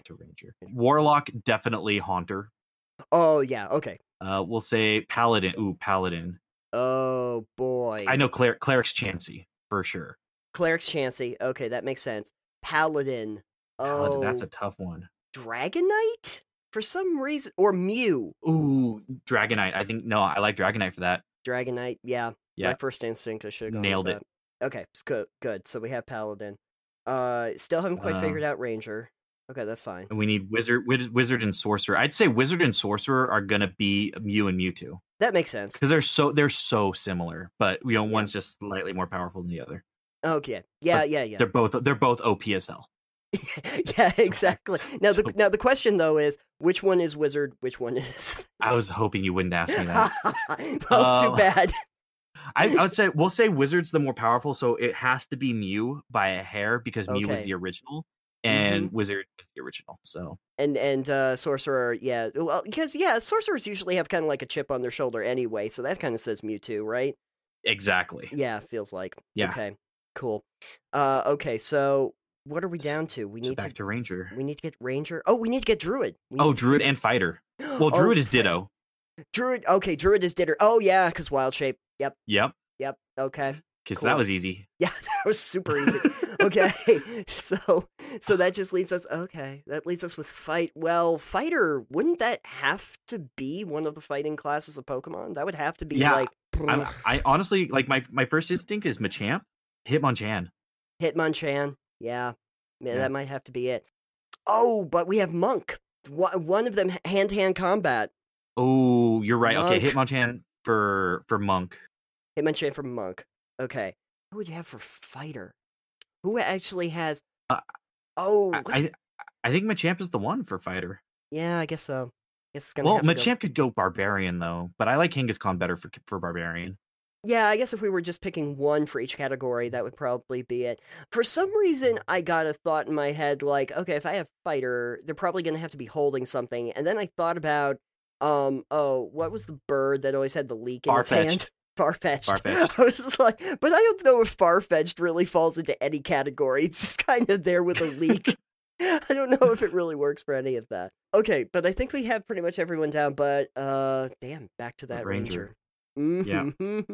Warlock, definitely Haunter. Oh yeah, okay. We'll say Paladin. Ooh, Paladin. Oh boy. I know Cleric's Chansey for sure. Cleric's Chansey. Okay, that makes sense. Paladin. Paladin, that's a tough one. Dragonite? For some reason, or Mew. Ooh, Dragonite. I like Dragonite for that. Dragonite, yeah. My first instinct, I should have gone nailed with it. That. Okay, it's good. So we have Paladin. Still haven't quite figured out Ranger. Okay, that's fine. And we need Wizard and Sorcerer. I'd say Wizard and Sorcerer are gonna be Mew and Mewtwo. That makes sense because they're so similar, but one's just slightly more powerful than the other. Okay, yeah. They're both OP as hell. Yeah, exactly. Now the question though is which one is Wizard, which one is. I was hoping you wouldn't ask me that. Well, too bad. I would say we'll say Wizard's the more powerful, so it has to be Mew by a hair because Mew was the original. And Wizard was the original, so and Sorcerer, yeah, well, because Sorcerers usually have kind of like a chip on their shoulder anyway, so that kind of says Mewtwo, right? Exactly. Yeah, feels like. Yeah. Okay, cool. Okay, so what are we down to? We need back to Ranger. We need to get Ranger. Oh, we need to get Druid. Druid and Fighter. Well, Druid is Ditto. Druid. Okay, Druid is Ditto. Oh yeah, because Wild Shape. Yep. Okay. Because that was easy. Yeah, that was super easy. Okay, so that just leaves us. Okay, that leaves us with Fight. Well, Fighter, wouldn't that have to be one of the fighting classes of Pokemon? That would have to be like. I honestly like my first instinct is Machamp, Hitmonchan. Hitmonchan, yeah, that might have to be it. Oh, but we have Monk. One of them hand-to-hand combat. Oh, you're right. Monk. Okay, Hitmonchan for Monk. Hitmonchan for Monk. Okay, who would you have for Fighter? Who actually has? I think Machamp is the one for Fighter. Yeah, I guess so. Machamp could go Barbarian though, but I like Kangaskhan better for Barbarian. Yeah, I guess if we were just picking one for each category, that would probably be it. For some reason, I got a thought in my head like, okay, if I have Fighter, they're probably going to have to be holding something. And then I thought about, what was the bird that always had the leak in its hand? Farfetch'd. I was just like, but I don't know if Farfetch'd really falls into any category. It's just kind of there with a leak. I don't know if it really works for any of that. Okay, but I think we have pretty much everyone down, but damn, back to that Ranger. Yeah.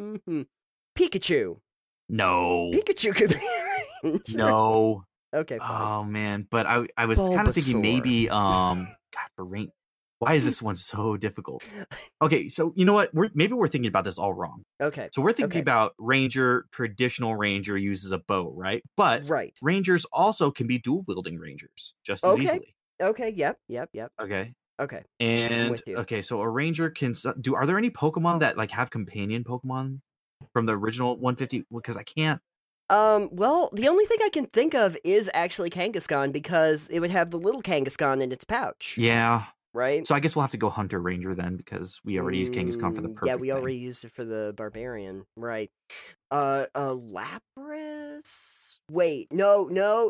Pikachu. No. Pikachu could be Ranger. No. Okay, fine. Oh man, but I was kind of thinking maybe God, for Ranger. Why is this one so difficult? Okay, so you know what? Maybe we're thinking about this all wrong. Okay. So we're thinking about Ranger, traditional Ranger uses a bow, right? But Rangers also can be dual-wielding Rangers just as easily. Okay, yep. Okay. And so a Ranger can are there any Pokemon that like have companion Pokemon from the original 150? Because I can't. Well, the only thing I can think of is actually Kangaskhan because it would have the little Kangaskhan in its pouch. Yeah. Right? So I guess we'll have to go Hunter Ranger then because we already used Kangaskhan for the perfect we already used it for the Barbarian. Right. Lapras? Wait, no.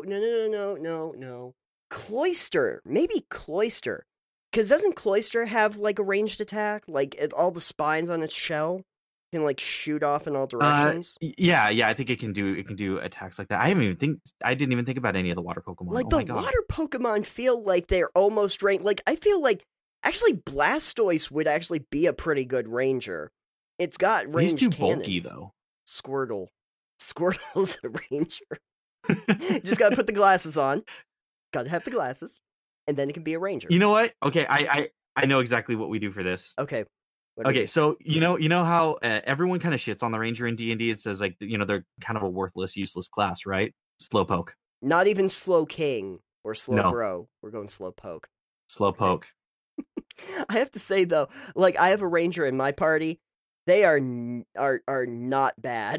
Cloyster. Maybe Cloyster. Because doesn't Cloyster have, like, a ranged attack? Like, all the spines on its shell can, like, shoot off in all directions? Yeah, I think it can do attacks like that. I didn't even think about any of the water Pokemon. Like, the water Pokemon feel like they're almost ranged. Like, I feel like, actually, Blastoise would actually be a pretty good ranger. It's got ranged He's too cannons. bulky, though. Squirtle's a ranger. Just gotta put the glasses on. Gotta have the glasses. And then it can be a ranger. You know what? Okay, I know exactly what we do for this. Okay. Okay, so you know how everyone kind of shits on the Ranger in D&D. It says like they're kind of a worthless, useless class, right? Slowpoke. Not even slow king or slow No. bro. We're going slow poke. Slowpoke. I have to say though, like I have a ranger in my party. They are not bad.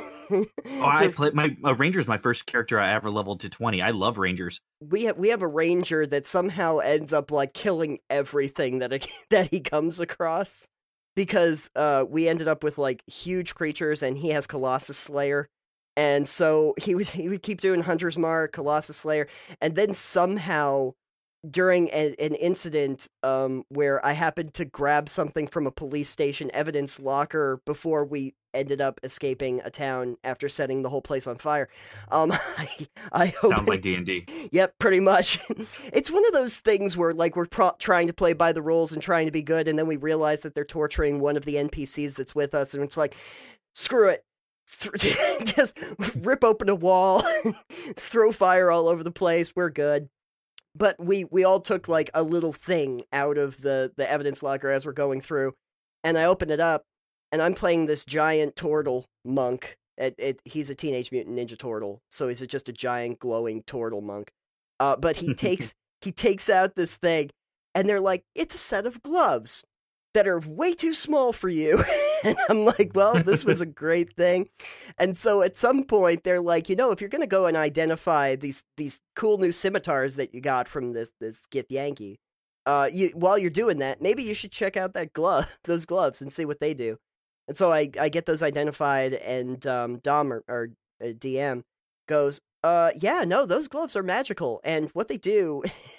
I play my Ranger's my first character I ever leveled to 20. I love Rangers. We have a ranger that somehow ends up like killing everything that he comes across, because we ended up with like huge creatures and he has Colossus Slayer, and so he would keep doing Hunter's Mark, Colossus Slayer, and then somehow during an incident where I happened to grab something from a police station evidence locker before we ended up escaping a town after setting the whole place on fire. I Sounds like D&D. Yep, pretty much. It's one of those things where like we're trying to play by the rules and trying to be good, and then we realize that they're torturing one of the NPCs that's with us, and it's like, screw it. Just rip open a wall, throw fire all over the place, we're good. But we all took like a little thing out of the evidence locker as we're going through, and I open it up, and I'm playing this giant turtle monk. He's a Teenage Mutant Ninja Turtle, so he's just a giant glowing turtle monk. But he takes out this thing, and they're like, it's a set of gloves that are way too small for you. And I'm like, well, this was a great thing. And so at some point, they're like, if you're going to go and identify these cool new scimitars that you got from this Githyanki, while you're doing that, maybe you should check out those gloves and see what they do. And so I get those identified, and Dom or DM goes, yeah, no, those gloves are magical. And what they do,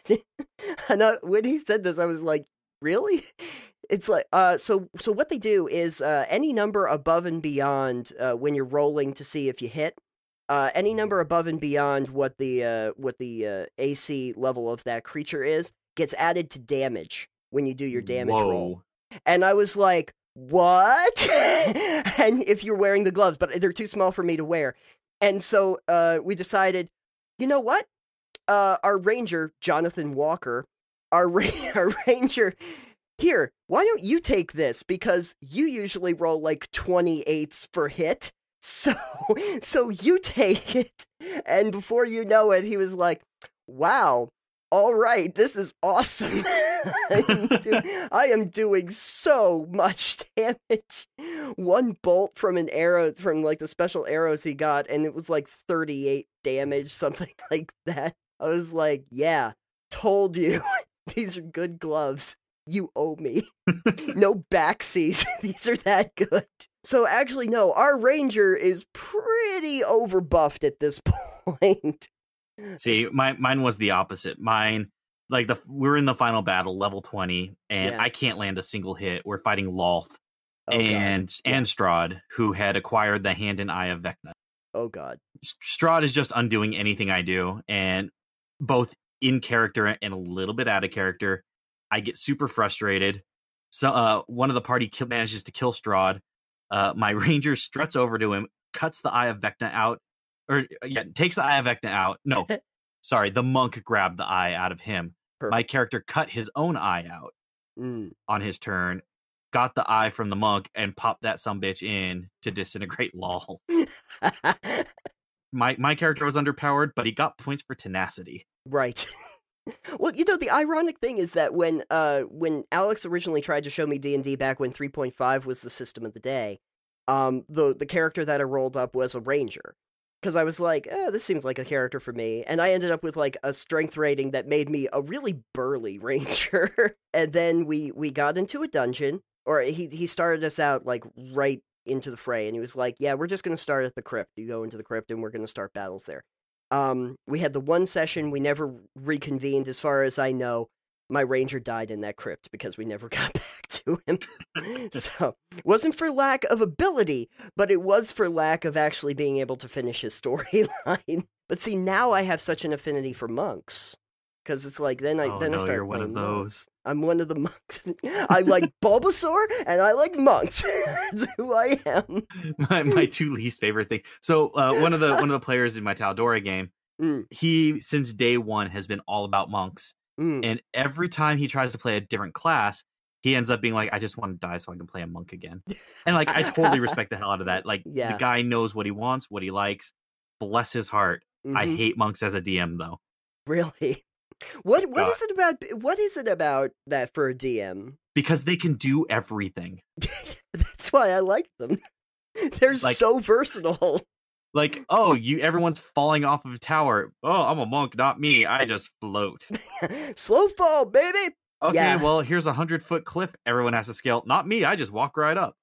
and when he said this, I was like, really? It's like, so what they do is any number above and beyond when you're rolling to see if you hit, any number above and beyond what the AC level of that creature is gets added to damage when you do your damage roll. And I was like, what? And if you're wearing the gloves, but they're too small for me to wear. And so we decided, you know what? Our ranger, Jonathan Walker, our ranger... Here, why don't you take this? Because you usually roll like 28s for hit. So you take it. And before you know it, he was like, wow, all right, this is awesome. I am doing so much damage. One bolt from an arrow, from like the special arrows he got, and it was like 38 damage, something like that. I was like, yeah, told you. These are good gloves. You owe me. No backsies. These are that good. So actually, no, our ranger is pretty overbuffed at this point. See, mine was the opposite. Mine, like we're in the final battle, level 20, and I can't land a single hit. We're fighting Lolth and Strahd, who had acquired the Hand and Eye of Vecna. Oh god. Strahd is just undoing anything I do, and both in character and a little bit out of character, I get super frustrated. So one of the party manages to kill Strahd. My ranger struts over to him, cuts the Eye of Vecna out, takes the Eye of Vecna out. No, sorry, the monk grabbed the eye out of him. Perfect. My character cut his own eye out on his turn, got the eye from the monk, and popped that sumbitch in to disintegrate Lol. My character was underpowered, but he got points for tenacity. Right. Well, the ironic thing is that when Alex originally tried to show me D&D back when 3.5 was the system of the day, the character that I rolled up was a ranger. Because I was like, this seems like a character for me. And I ended up with like a strength rating that made me a really burly ranger. And then we got into a dungeon, or he started us out like right into the fray. And he was like, yeah, we're just going to start at the crypt. You go into the crypt and we're going to start battles there. We had the one session, we never reconvened as far as I know. My ranger died in that crypt because we never got back to him. So, it wasn't for lack of ability, but it was for lack of actually being able to finish his storyline. But see, now I have such an affinity for monks. Because it's like, then I start you're one of those. Monks. I'm one of the monks. I like Bulbasaur, and I like monks. That's who I am. My two least favorite things. So one of the players in my Taldora game, he since day one has been all about monks. And every time he tries to play a different class, he ends up being like, I just want to die so I can play a monk again. And like, I totally respect the hell out of that. Like, the guy knows what he wants, what he likes. Bless his heart. I hate monks as a DM though. Really? What is it about? What is it about that for a DM? Because they can do everything. That's why I like them. They're so versatile. Like, everyone's falling off of a tower. Oh, I'm a monk, not me. I just float. Slow fall, baby. Okay, well, here's 100-foot cliff. Everyone has to scale. Not me. I just walk right up.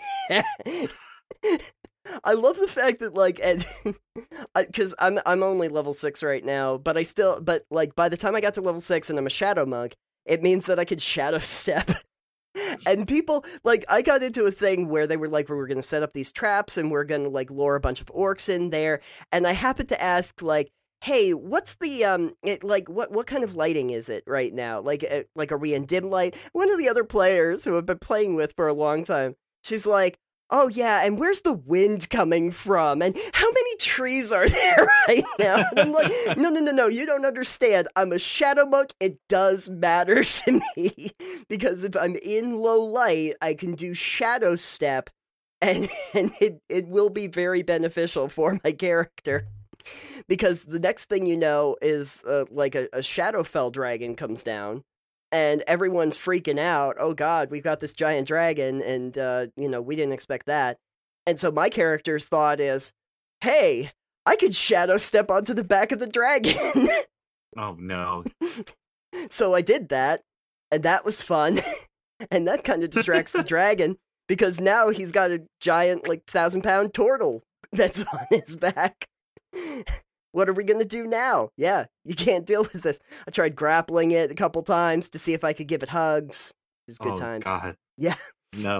I love the fact that because I'm only level 6 right now, but by the time I got to level 6 and I'm a shadow monk, it means that I could shadow step. And people, I got into a thing where they were we were going to set up these traps and we're going to lure a bunch of orcs in there. And I happened to ask hey, what's the what kind of lighting is it right now? Are we in dim light? One of the other players who I've been playing with for a long time, she's like, oh yeah, and where's the wind coming from? And how many trees are there right now? And I'm like, no, you don't understand. I'm a shadow monk. It does matter to me because if I'm in low light, I can do shadow step, and it will be very beneficial for my character. Because the next thing you know is a Shadowfell dragon comes down, and everyone's freaking out. Oh God, we've got this giant dragon, and we didn't expect that. And so my character's thought is, hey, I could shadow step onto the back of the dragon. Oh no. So I did that, and that was fun. And that kind of distracts the dragon, because now he's got a giant 1,000-pound turtle that's on his back. What are we going to do now? Yeah, you can't deal with this. I tried grappling it a couple times to see if I could give it hugs. It was good times. God. Yeah. No.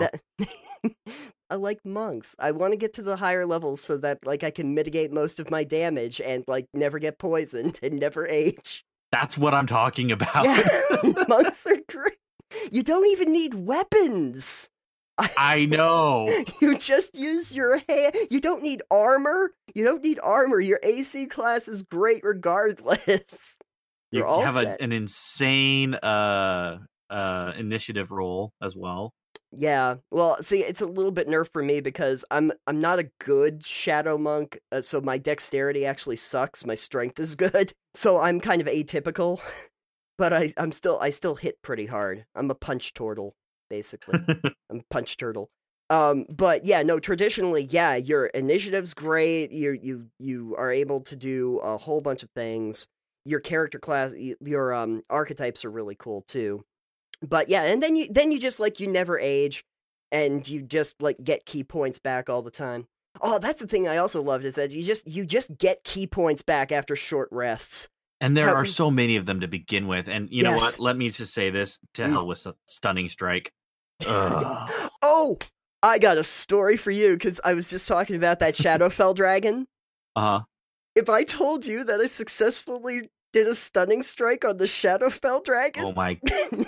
I like monks. I want to get to the higher levels so that I can mitigate most of my damage and never get poisoned and never age. That's what I'm talking about. Yeah, monks are great. You don't even need weapons. I know. You just use your hand. You don't need armor. Your AC class is great regardless. You have an insane initiative roll as well. Yeah. Well, see, it's a little bit nerfed for me because I'm not a good shadow monk, so my dexterity actually sucks. My strength is good, so I'm kind of atypical. But I still hit pretty hard. I'm a punch turtle. Basically, I'm punch turtle. But yeah, no, traditionally, yeah, your initiative's great. You are able to do a whole bunch of things. Your character class, your archetypes are really cool too. But yeah, and then you just you never age, and you just get key points back all the time. Oh, that's the thing I also loved is that you just get key points back after short rests. And there are so many of them to begin with. And you know what? Let me just say this. To hell with Stunning Strike. Oh, I got a story for you, because I was just talking about that Shadowfell dragon. Uh-huh. If I told you that I successfully did a Stunning Strike on the Shadowfell dragon... Oh my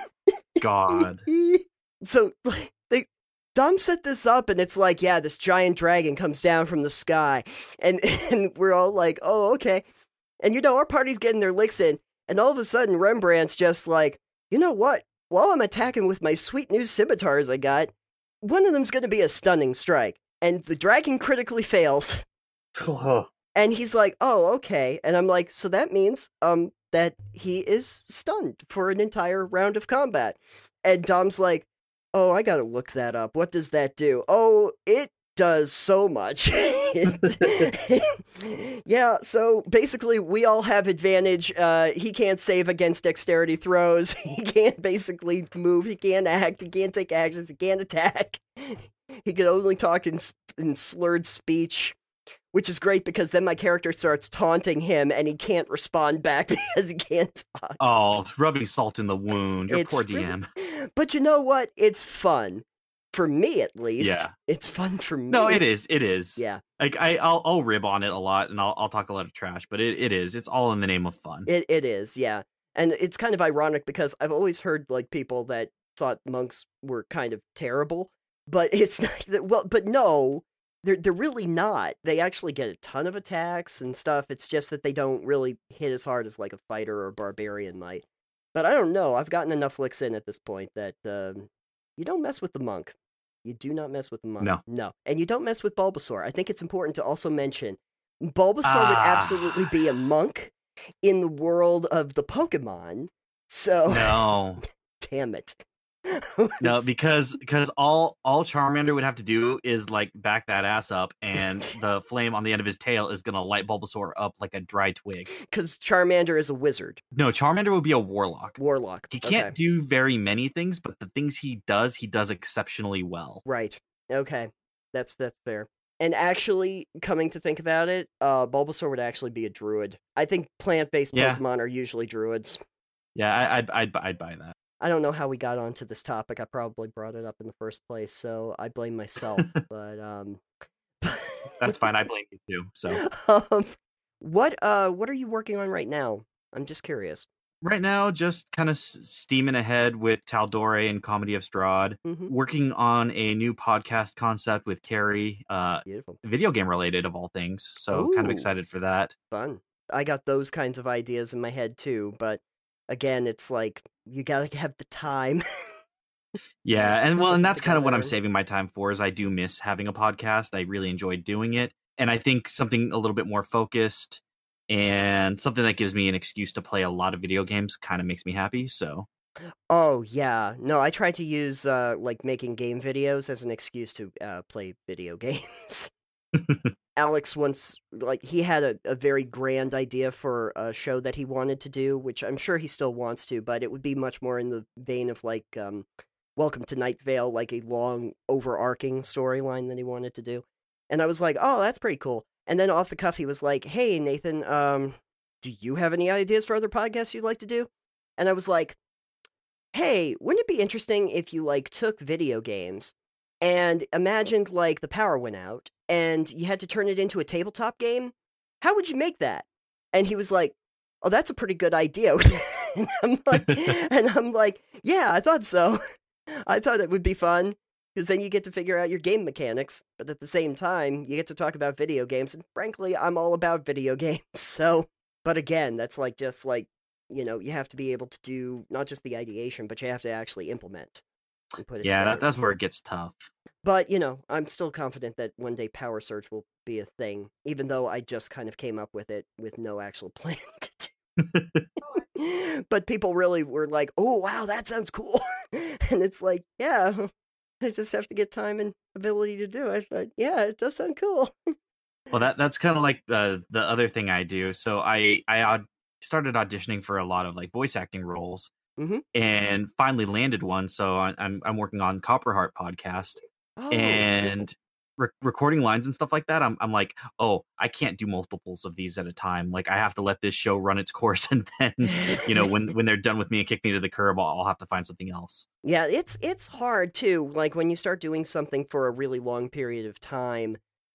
God. So, Dom set this up, and it's this giant dragon comes down from the sky. And we're all like, oh, okay. And our party's getting their licks in, and all of a sudden Rembrandt's just you know what? While I'm attacking with my sweet new scimitars I got, one of them's going to be a Stunning Strike. And the dragon critically fails. And he's like, oh, okay. And I'm like, so that means that he is stunned for an entire round of combat. And Dom's like, oh, I gotta look that up. What does that do? Oh, it does so much. Yeah, so basically we all have advantage. He can't save against dexterity throws. He can't basically move. He can't act. He can't take actions. He can't attack. He can only talk in slurred speech, which is great because then my character starts taunting him and he can't respond back because he can't talk. Oh, rubbing salt in the wound. Your poor DM. But you know what? It's fun. For me, at least. Yeah. It's fun for me. No, it is. It is. Yeah. I'll rib on it a lot and I'll talk a lot of trash, but it is. It's all in the name of fun. It is, yeah. And it's kind of ironic because I've always heard people that thought monks were kind of terrible, but it's not but no, they're really not. They actually get a ton of attacks and stuff. It's just that they don't really hit as hard as a fighter or a barbarian might. But I don't know. I've gotten enough licks in at this point that you don't mess with the monk. You do not mess with the monk. No. And you don't mess with Bulbasaur. I think it's important to also mention Bulbasaur would absolutely be a monk in the world of the Pokemon. So no, damn it. No, because all Charmander would have to do is like back that ass up, and the flame on the end of his tail is gonna light Bulbasaur up like a dry twig. Because Charmander is a wizard. No, Charmander would be a warlock. He can't do very many things, but the things he does exceptionally well. Right. Okay. That's fair. And actually, coming to think about it, Bulbasaur would actually be a druid. I think plant-based Pokemon are usually druids. Yeah, I'd buy that. I don't know how we got onto this topic. I probably brought it up in the first place, so I blame myself. But that's fine. I blame you too. So, what are you working on right now? I'm just curious. Right now, just kind of steaming ahead with Tal'Dorei and Comedy of Strahd. Working on a new podcast concept with Carrie. Beautiful. Video game related of all things. So kind of excited for that. Fun. I got those kinds of ideas in my head too, but again, it's like you gotta have the time. Yeah, and that's kind of what I'm saving my time for. Is I do miss having a podcast. I really enjoyed doing it, and I think something a little bit more focused and something that gives me an excuse to play a lot of video games kind of makes me happy. So. Oh yeah, no, I try to use like making game videos as an excuse to play video games. Alex once, like, he had a very grand idea for a show that he wanted to do, which I'm sure he still wants to, but it would be much more in the vein of, like, Welcome to Night Vale, like a long, overarching storyline that he wanted to do. And I was like, oh, that's pretty cool. And then off the cuff, he was like, hey, Nathan, do you have any ideas for other podcasts you'd like to do? And I was like, hey, wouldn't it be interesting if you, like, took video games and imagined, like, the power went out, and you had to turn it into a tabletop game? How would you make that? And he was like, oh, that's a pretty good idea. and I'm like, yeah, I thought so. I thought it would be fun, because then you get to figure out your game mechanics, but at the same time, you get to talk about video games, and frankly, I'm all about video games, so... But again, that's like, just like, you know, you have to be able to do not just the ideation, but you have to actually implement. Yeah, that's where it gets tough. But, you know, I'm still confident that one day Power Surge will be a thing, even though I just kind of came up with it with no actual plan to do. But people really were like, oh, wow, that sounds cool. And it's like, yeah, I just have to get time and ability to do it. But yeah, it does sound cool. Well, that's kind of like the other thing I do. So I started auditioning for a lot of like voice acting roles. And finally landed one, so I'm working on Copperheart podcast, and recording lines and stuff like that. I'm like, oh, I can't do multiples of these at a time. Like, I have to let this show run its course, and then, you know, when they're done with me and kick me to the curb, I'll have to find something else. Yeah, it's hard too. Like, when you start doing something for a really long period of time,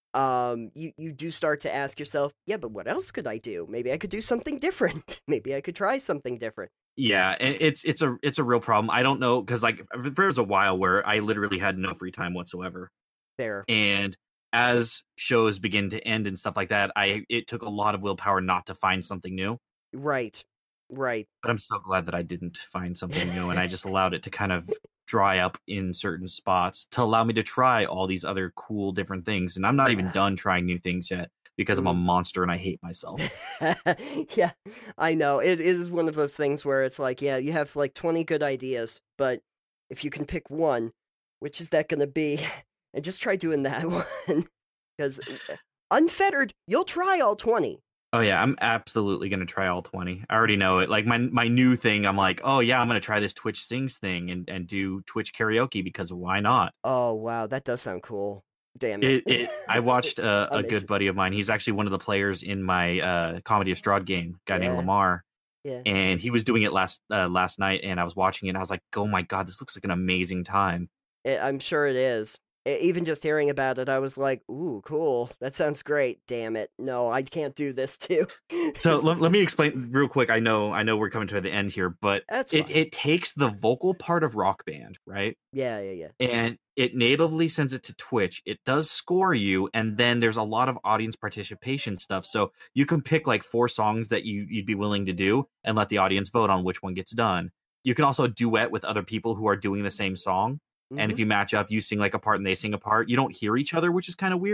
you do start to ask yourself, yeah, but what else could I do? Maybe I could do something different. Maybe I could try something different. Yeah, it's a real problem. I don't know, because like there was a while where I literally had no free time whatsoever. Fair. And as shows begin to end and stuff like that, it took a lot of willpower not to find something new. Right. But I'm so glad that I didn't find something new, and I just allowed it to kind of dry up in certain spots to allow me to try all these other cool different things. And I'm not even done trying new things yet, because I'm a monster and I hate myself. Yeah, I know. It is one of those things where it's like, yeah, you have like 20 good ideas, but if you can pick one, which is that going to be? And just try doing that one. Because unfettered, you'll try all 20. Oh yeah, I'm absolutely going to try all 20. I already know it. Like my new thing, I'm like, oh yeah, I'm going to try this Twitch Sings thing and do Twitch karaoke, because why not? Oh wow, that does sound cool. Damn it. I watched a good buddy of mine. He's actually one of the players in my Comedy of Strahd game, a guy named Lamar. Yeah. And he was doing it last night, and I was watching it, and I was like, oh my god, this looks like an amazing time. I'm sure it is. Even just hearing about it, I was like, ooh, cool. That sounds great. Damn it. No, I can't do this too. So let me explain real quick. I know we're coming to the end here, but it takes the vocal part of Rock Band, right? Yeah. And it natively sends it to Twitch. It does score you, and then there's a lot of audience participation stuff. So you can pick like 4 songs that you'd be willing to do and let the audience vote on which one gets done. You can also duet with other people who are doing the same song. And if you match up, you sing like a part and they sing a part. You don't hear each other, which is kind of weird.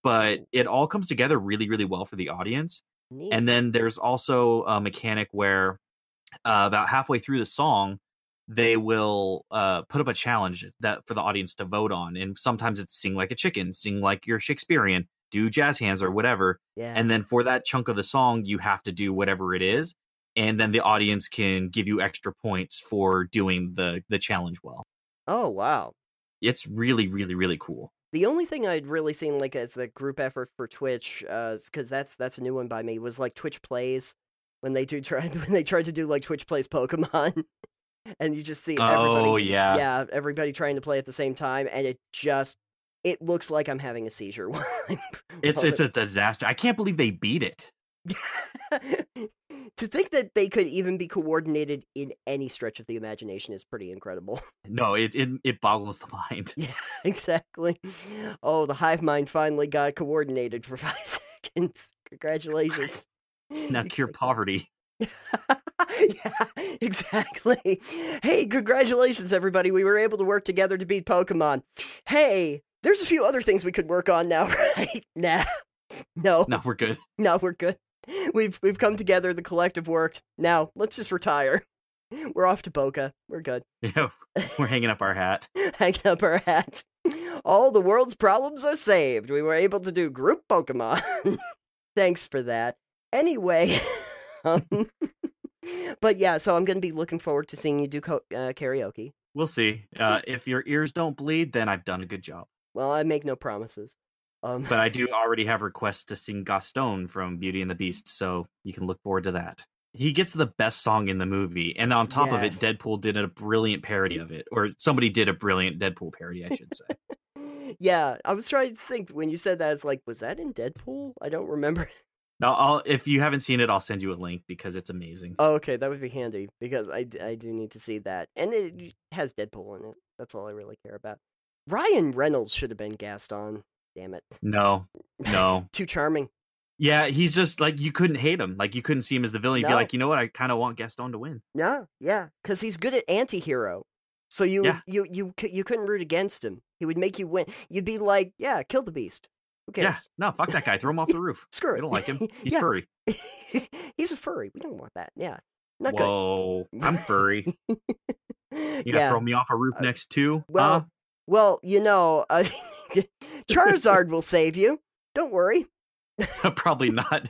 but it all comes together really, really well for the audience. Neat. And then there's also a mechanic where about halfway through the song, they will put up a challenge that for the audience to vote on. And sometimes it's sing like a chicken, sing like you're Shakespearean, do jazz hands or whatever. Yeah. And then for that chunk of the song, you have to do whatever it is. And then the audience can give you extra points for doing the challenge well. Oh, wow. It's really, really, really cool. The only thing I'd really seen like as the group effort for Twitch, because that's a new one by me, was like Twitch Plays when they tried to do like Twitch Plays Pokemon, and you just see everybody, Oh, yeah. everybody trying to play at the same time, and it looks like I'm having a seizure. It's a disaster. I can't believe they beat it. To think that they could even be coordinated in any stretch of the imagination is pretty incredible. No, it boggles the mind. Yeah, exactly. Oh, the hive mind finally got coordinated for 5 seconds. Congratulations. Now cure poverty. Yeah, exactly. Hey, congratulations, everybody. We were able to work together to beat Pokemon. Hey, there's a few other things we could work on now, right? Nah. No, we're good. No, we're good. We've come together. The collective worked. Now let's just retire. We're off to Boca. We're good. Yeah, we're hanging up our hat. Hanging up our hat. All the world's problems are saved. We were able to do group Pokemon. Thanks for that. Anyway, but yeah, so I'm going to be looking forward to seeing you do karaoke. We'll see. If your ears don't bleed, then I've done a good job. Well, I make no promises. But I do already have requests to sing Gaston from Beauty and the Beast, so you can look forward to that. He gets the best song in the movie, and on top of it, Deadpool did a brilliant parody of it. Or somebody did a brilliant Deadpool parody, I should say. Yeah, I was trying to think when you said that, I was like, was that in Deadpool? I don't remember. No, if you haven't seen it, I'll send you a link because it's amazing. Oh, okay, that would be handy, because I do need to see that. And it has Deadpool in it. That's all I really care about. Ryan Reynolds should have been Gaston. Damn it. No. Too charming. Yeah, he's just like, you couldn't hate him. Like, you couldn't see him as the villain. You'd be like, you know what? I kind of want Gaston to win. Yeah, because he's good at anti-hero. So you couldn't root against him. He would make you win. You'd be like, yeah, kill the beast. Who cares? Yeah, no, fuck that guy. Throw him off the roof. Screw it. We don't like him. He's furry. He's a furry. We don't want that. Yeah. Not Whoa, good. I'm furry. You gonna throw me off a roof next to? Well, Charizard will save you. Don't worry. Probably not.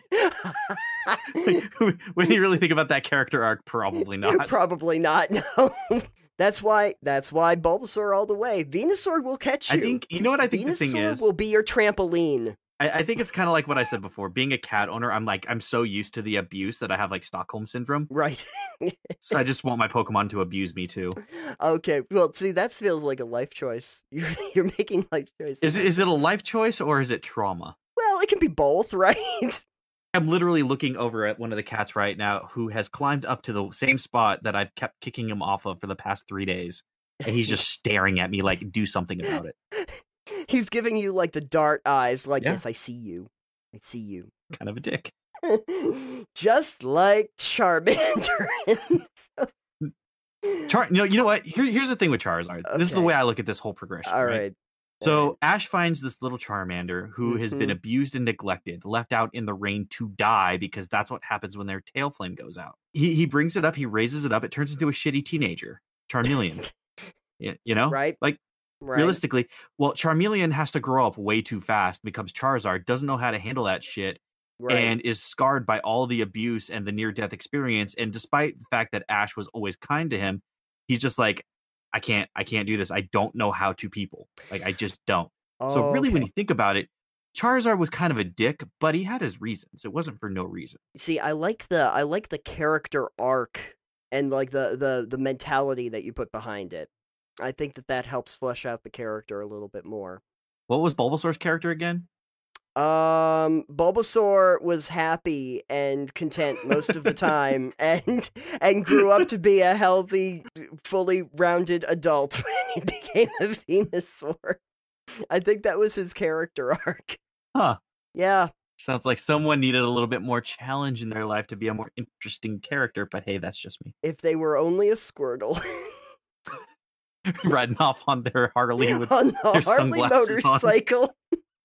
When you really think about that character arc, probably not. Probably not. No. That's why Bulbasaur all the way. Venusaur will catch you. I think the thing is, Venusaur will be your trampoline. I think it's kind of like what I said before. Being a cat owner, I'm so used to the abuse that I have like Stockholm syndrome. Right. So I just want my Pokemon to abuse me too. Okay. Well, see, that feels like a life choice. You're making life choices. Is it a life choice or is it trauma? Well, it can be both, right? I'm literally looking over at one of the cats right now who has climbed up to the same spot that I've kept kicking him off of for the past 3 days. And he's just staring at me like, do something about it. He's giving you like the dart eyes, like, yes, I see you. I see you. Kind of a dick. Just like Charmander. You know what? Here's the thing with Charizard. Okay. This is the way I look at this whole progression. All right. So Ash finds this little Charmander who has been abused and neglected, left out in the rain to die because that's what happens when their tail flame goes out. He brings it up, he raises it up, it turns into a shitty teenager, Charmeleon. You know? Right. Like, realistically, well, Charmeleon has to grow up way too fast, becomes Charizard, doesn't know how to handle that shit, and is scarred by all the abuse and the near-death experience. And despite the fact that Ash was always kind to him, he's just like, I can't do this. I don't know how to people. Like, I just don't. So really, when you think about it, Charizard was kind of a dick, but he had his reasons. It wasn't for no reason. See, I like the character arc and like the mentality that you put behind it. I think that helps flesh out the character a little bit more. What was Bulbasaur's character again? Bulbasaur was happy and content most of the time and grew up to be a healthy, fully rounded adult when he became a Venusaur. I think that was his character arc. Huh. Yeah. Sounds like someone needed a little bit more challenge in their life to be a more interesting character, but hey, that's just me. If they were only a Squirtle. Riding off on their Harley with on the their Harley sunglasses motorcycle.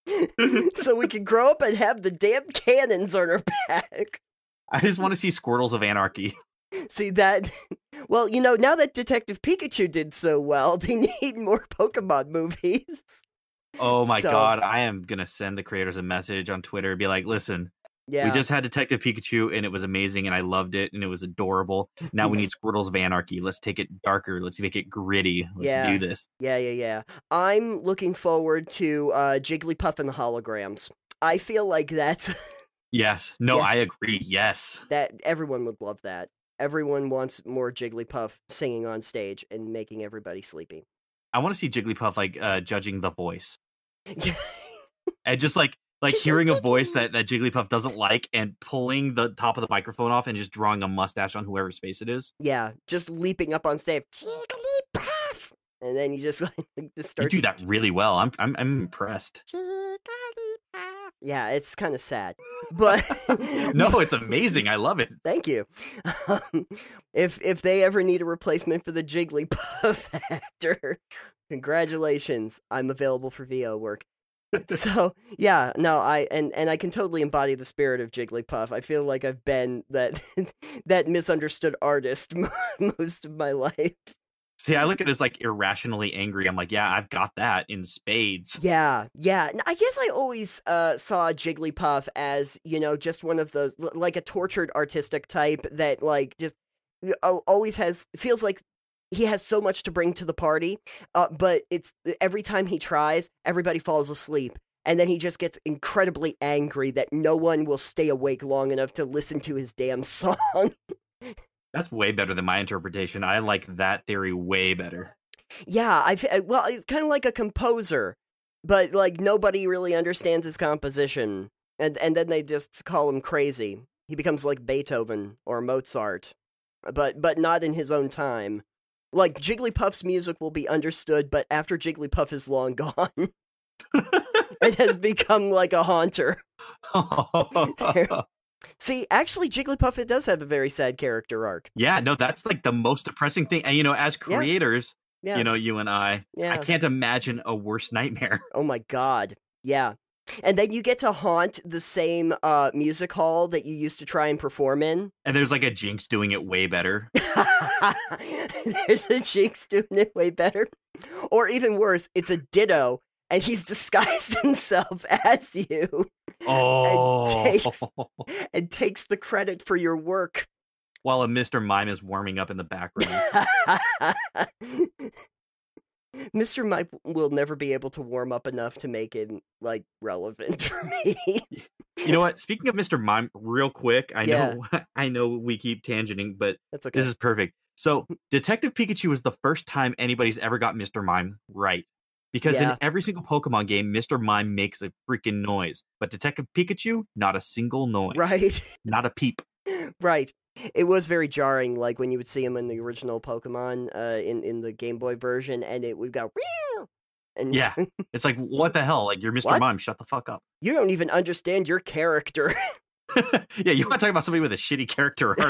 So we can grow up and have the damn cannons on our back. I just want to see Squirtles of Anarchy. See that? Well, now that Detective Pikachu did so well, they need more Pokemon movies. Oh my god, I am going to send the creators a message on Twitter and be like, listen, we just had Detective Pikachu and it was amazing and I loved it and it was adorable. Now we need Squirtles of Anarchy. Let's take it darker. Let's make it gritty. Let's do this. Yeah. I'm looking forward to Jigglypuff and the Holograms. I feel like that's... Yes. No, I agree. Yes. That everyone would love that. Everyone wants more Jigglypuff singing on stage and making everybody sleepy. I want to see Jigglypuff judging The Voice. And just like hearing a voice that Jigglypuff doesn't like and pulling the top of the microphone off and just drawing a mustache on whoever's face it is. Yeah, just leaping up on stage. Jigglypuff! And then you just start. You do that really well. I'm impressed. Yeah, it's kind of sad, but no, it's amazing. I love it. Thank you. If they ever need a replacement for the Jigglypuff actor, congratulations. I'm available for VO work. So yeah, no, I can totally embody the spirit of Jigglypuff. I feel like I've been that misunderstood artist most of my life. See, I look at it as like irrationally angry. I'm like, yeah, I've got that in spades. Yeah. I guess I always saw Jigglypuff as, just one of those, like a tortured artistic type that like just always feels like he has so much to bring to the party, but it's every time he tries, everybody falls asleep. And then he just gets incredibly angry that no one will stay awake long enough to listen to his damn song. That's way better than my interpretation. I like that theory way better. Yeah, well, it's kind of like a composer, but like nobody really understands his composition, and then they just call him crazy. He becomes like Beethoven or Mozart, but not in his own time. Like Jigglypuff's music will be understood, but after Jigglypuff is long gone, it has become like a haunter. See, actually, Jigglypuff, it does have a very sad character arc. Yeah, no, that's like the most depressing thing. And, as creators, you and I can't imagine a worse nightmare. Oh my god, yeah. And then you get to haunt the same music hall that you used to try and perform in. And there's like a Jinx doing it way better. There's a Jinx doing it way better. Or even worse, it's a Ditto, and he's disguised himself as you. And takes the credit for your work. While a Mr. Mime is warming up in the background. Mr. Mime will never be able to warm up enough to make it, like, relevant for me. You know what? Speaking of Mr. Mime, real quick, I know we keep tangenting, but that's okay. This is perfect. So, Detective Pikachu was the first time anybody's ever got Mr. Mime right. Because in every single Pokemon game, Mr. Mime makes a freaking noise. But Detective Pikachu, not a single noise. Right. Not a peep. Right. It was very jarring, like when you would see him in the original Pokemon, in the Game Boy version, and it would go, and yeah, it's like, what the hell? Like, you're Mr. Mime, shut the fuck up. You don't even understand your character. Yeah, you want to talk about somebody with a shitty character arc.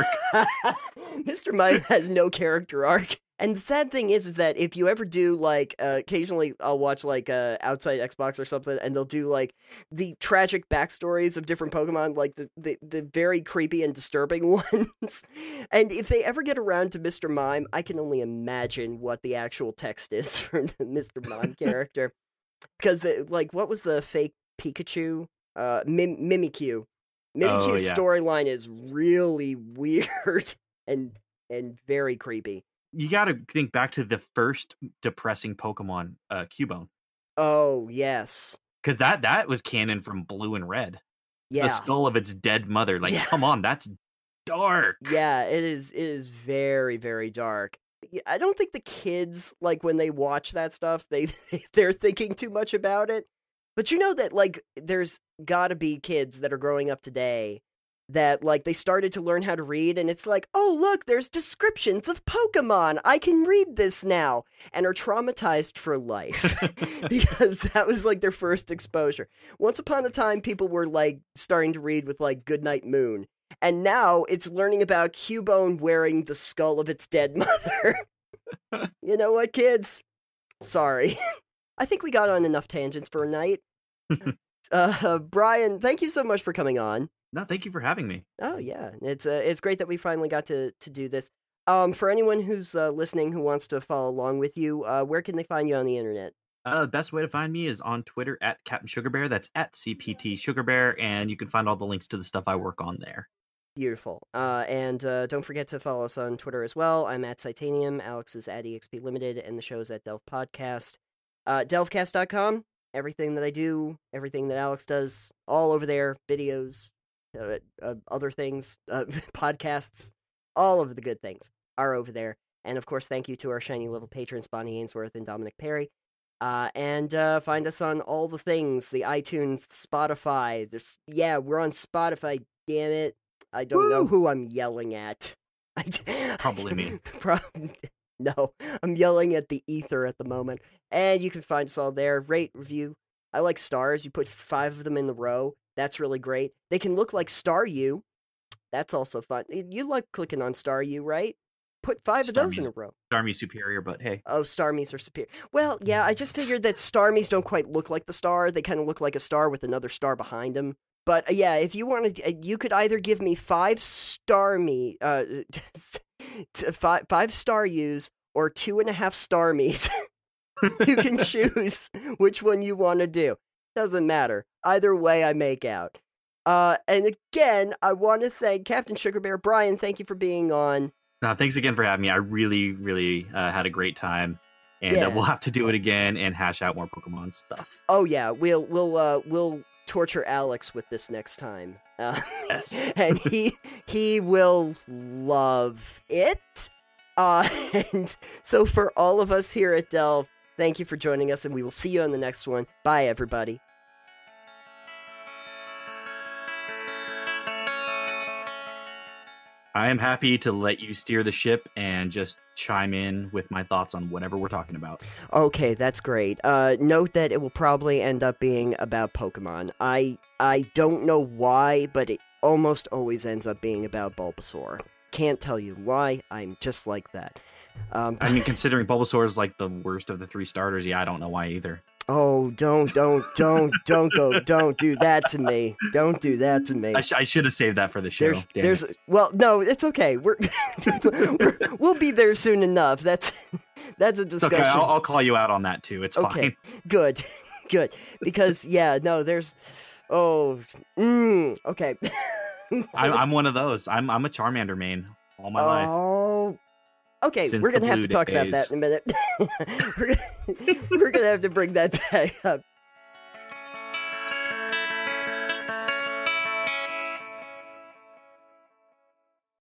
Mr. Mime has no character arc. And the sad thing is that if you ever do, like, occasionally I'll watch, like, Outside Xbox or something, and they'll do, like, the tragic backstories of different Pokemon, like, the very creepy and disturbing ones. And if they ever get around to Mr. Mime, I can only imagine what the actual text is for the Mr. Mime character. Because, what was the fake Pikachu? Mimikyu. Mimikyu's storyline is really weird and very creepy. You got to think back to the first depressing Pokemon, Cubone. Oh, yes. Because that was canon from Blue and Red. Yeah. The skull of its dead mother. Like, come on, that's dark. Yeah, it is very, very dark. I don't think the kids, like, when they watch that stuff, they're thinking too much about it. But you know that, like, there's gotta be kids that are growing up today that, like, they started to learn how to read, and it's like, oh, look, there's descriptions of Pokemon. I can read this now, and are traumatized for life because that was, like, their first exposure. Once upon a time, people were, like, starting to read with, like, Goodnight Moon, and now it's learning about Cubone wearing the skull of its dead mother. You know what, kids? Sorry. I think we got on enough tangents for a night. Brian, thank you so much for coming on. No, thank you for having me. Oh yeah, it's great that we finally got to do this. For anyone who's listening who wants to follow along with you, where can they find you on the internet? The best way to find me is on Twitter at Captain Sugar Bear. That's at CPT Sugar Bear, and you can find all the links to the stuff I work on there. Beautiful. And don't forget to follow us on Twitter as well. I'm at Titanium, Alex is at EXP Limited, and the show's at Delve Podcast. Delvecast.com, everything that I do, everything that Alex does, all over there, videos, other things, podcasts, all of the good things are over there. And of course, thank you to our shiny little patrons, Bonnie Ainsworth and Dominic Perry. And find us on all the things, the iTunes, the Spotify. We're on Spotify, damn it. I don't know who I'm yelling at. Probably me. No, I'm yelling at the ether at the moment. And you can find us all there. Rate, review. I like stars. You put 5 of them in the row. That's really great. They can look like Star U. That's also fun. You like clicking on Star U, right? Put 5 of those in a row. Starmie's superior, but hey. Oh, Starmies are superior. Well, yeah, I just figured that Starmies don't quite look like the star. They kind of look like a star with another star behind them. But yeah, if you wanted, you could either give me 5 Starmie, 5 Star U's, or 2.5 Starmies. You can choose which one you want to do. Doesn't matter. Either way, I make out. And again, I want to thank Captain Sugar Bear. Brian, thank you for being on. Thanks again for having me. I really, really had a great time, and we'll have to do it again and hash out more Pokemon stuff. Oh yeah, we'll torture Alex with this next time, yes. And he will love it. And so for all of us here at Delve, thank you for joining us, and we will see you on the next one. Bye, everybody. I am happy to let you steer the ship and just chime in with my thoughts on whatever we're talking about. Okay, that's great. Note that it will probably end up being about Pokemon. I don't know why, but it almost always ends up being about Bulbasaur. Can't tell you why, I'm just like that. I mean, considering Bulbasaur is like the worst of the 3 starters, yeah, I don't know why either. Oh, don't do that to me. Don't do that to me. I should have saved that for the show. Well, no, it's okay. We'll be there soon enough. That's a discussion. Okay, I'll call you out on that too. It's okay. Fine. Good. Because there's. Okay. I'm one of those. I'm a Charmander main all my life. Oh. Okay, we're gonna have to talk about that in a minute. We're gonna have to bring that back up.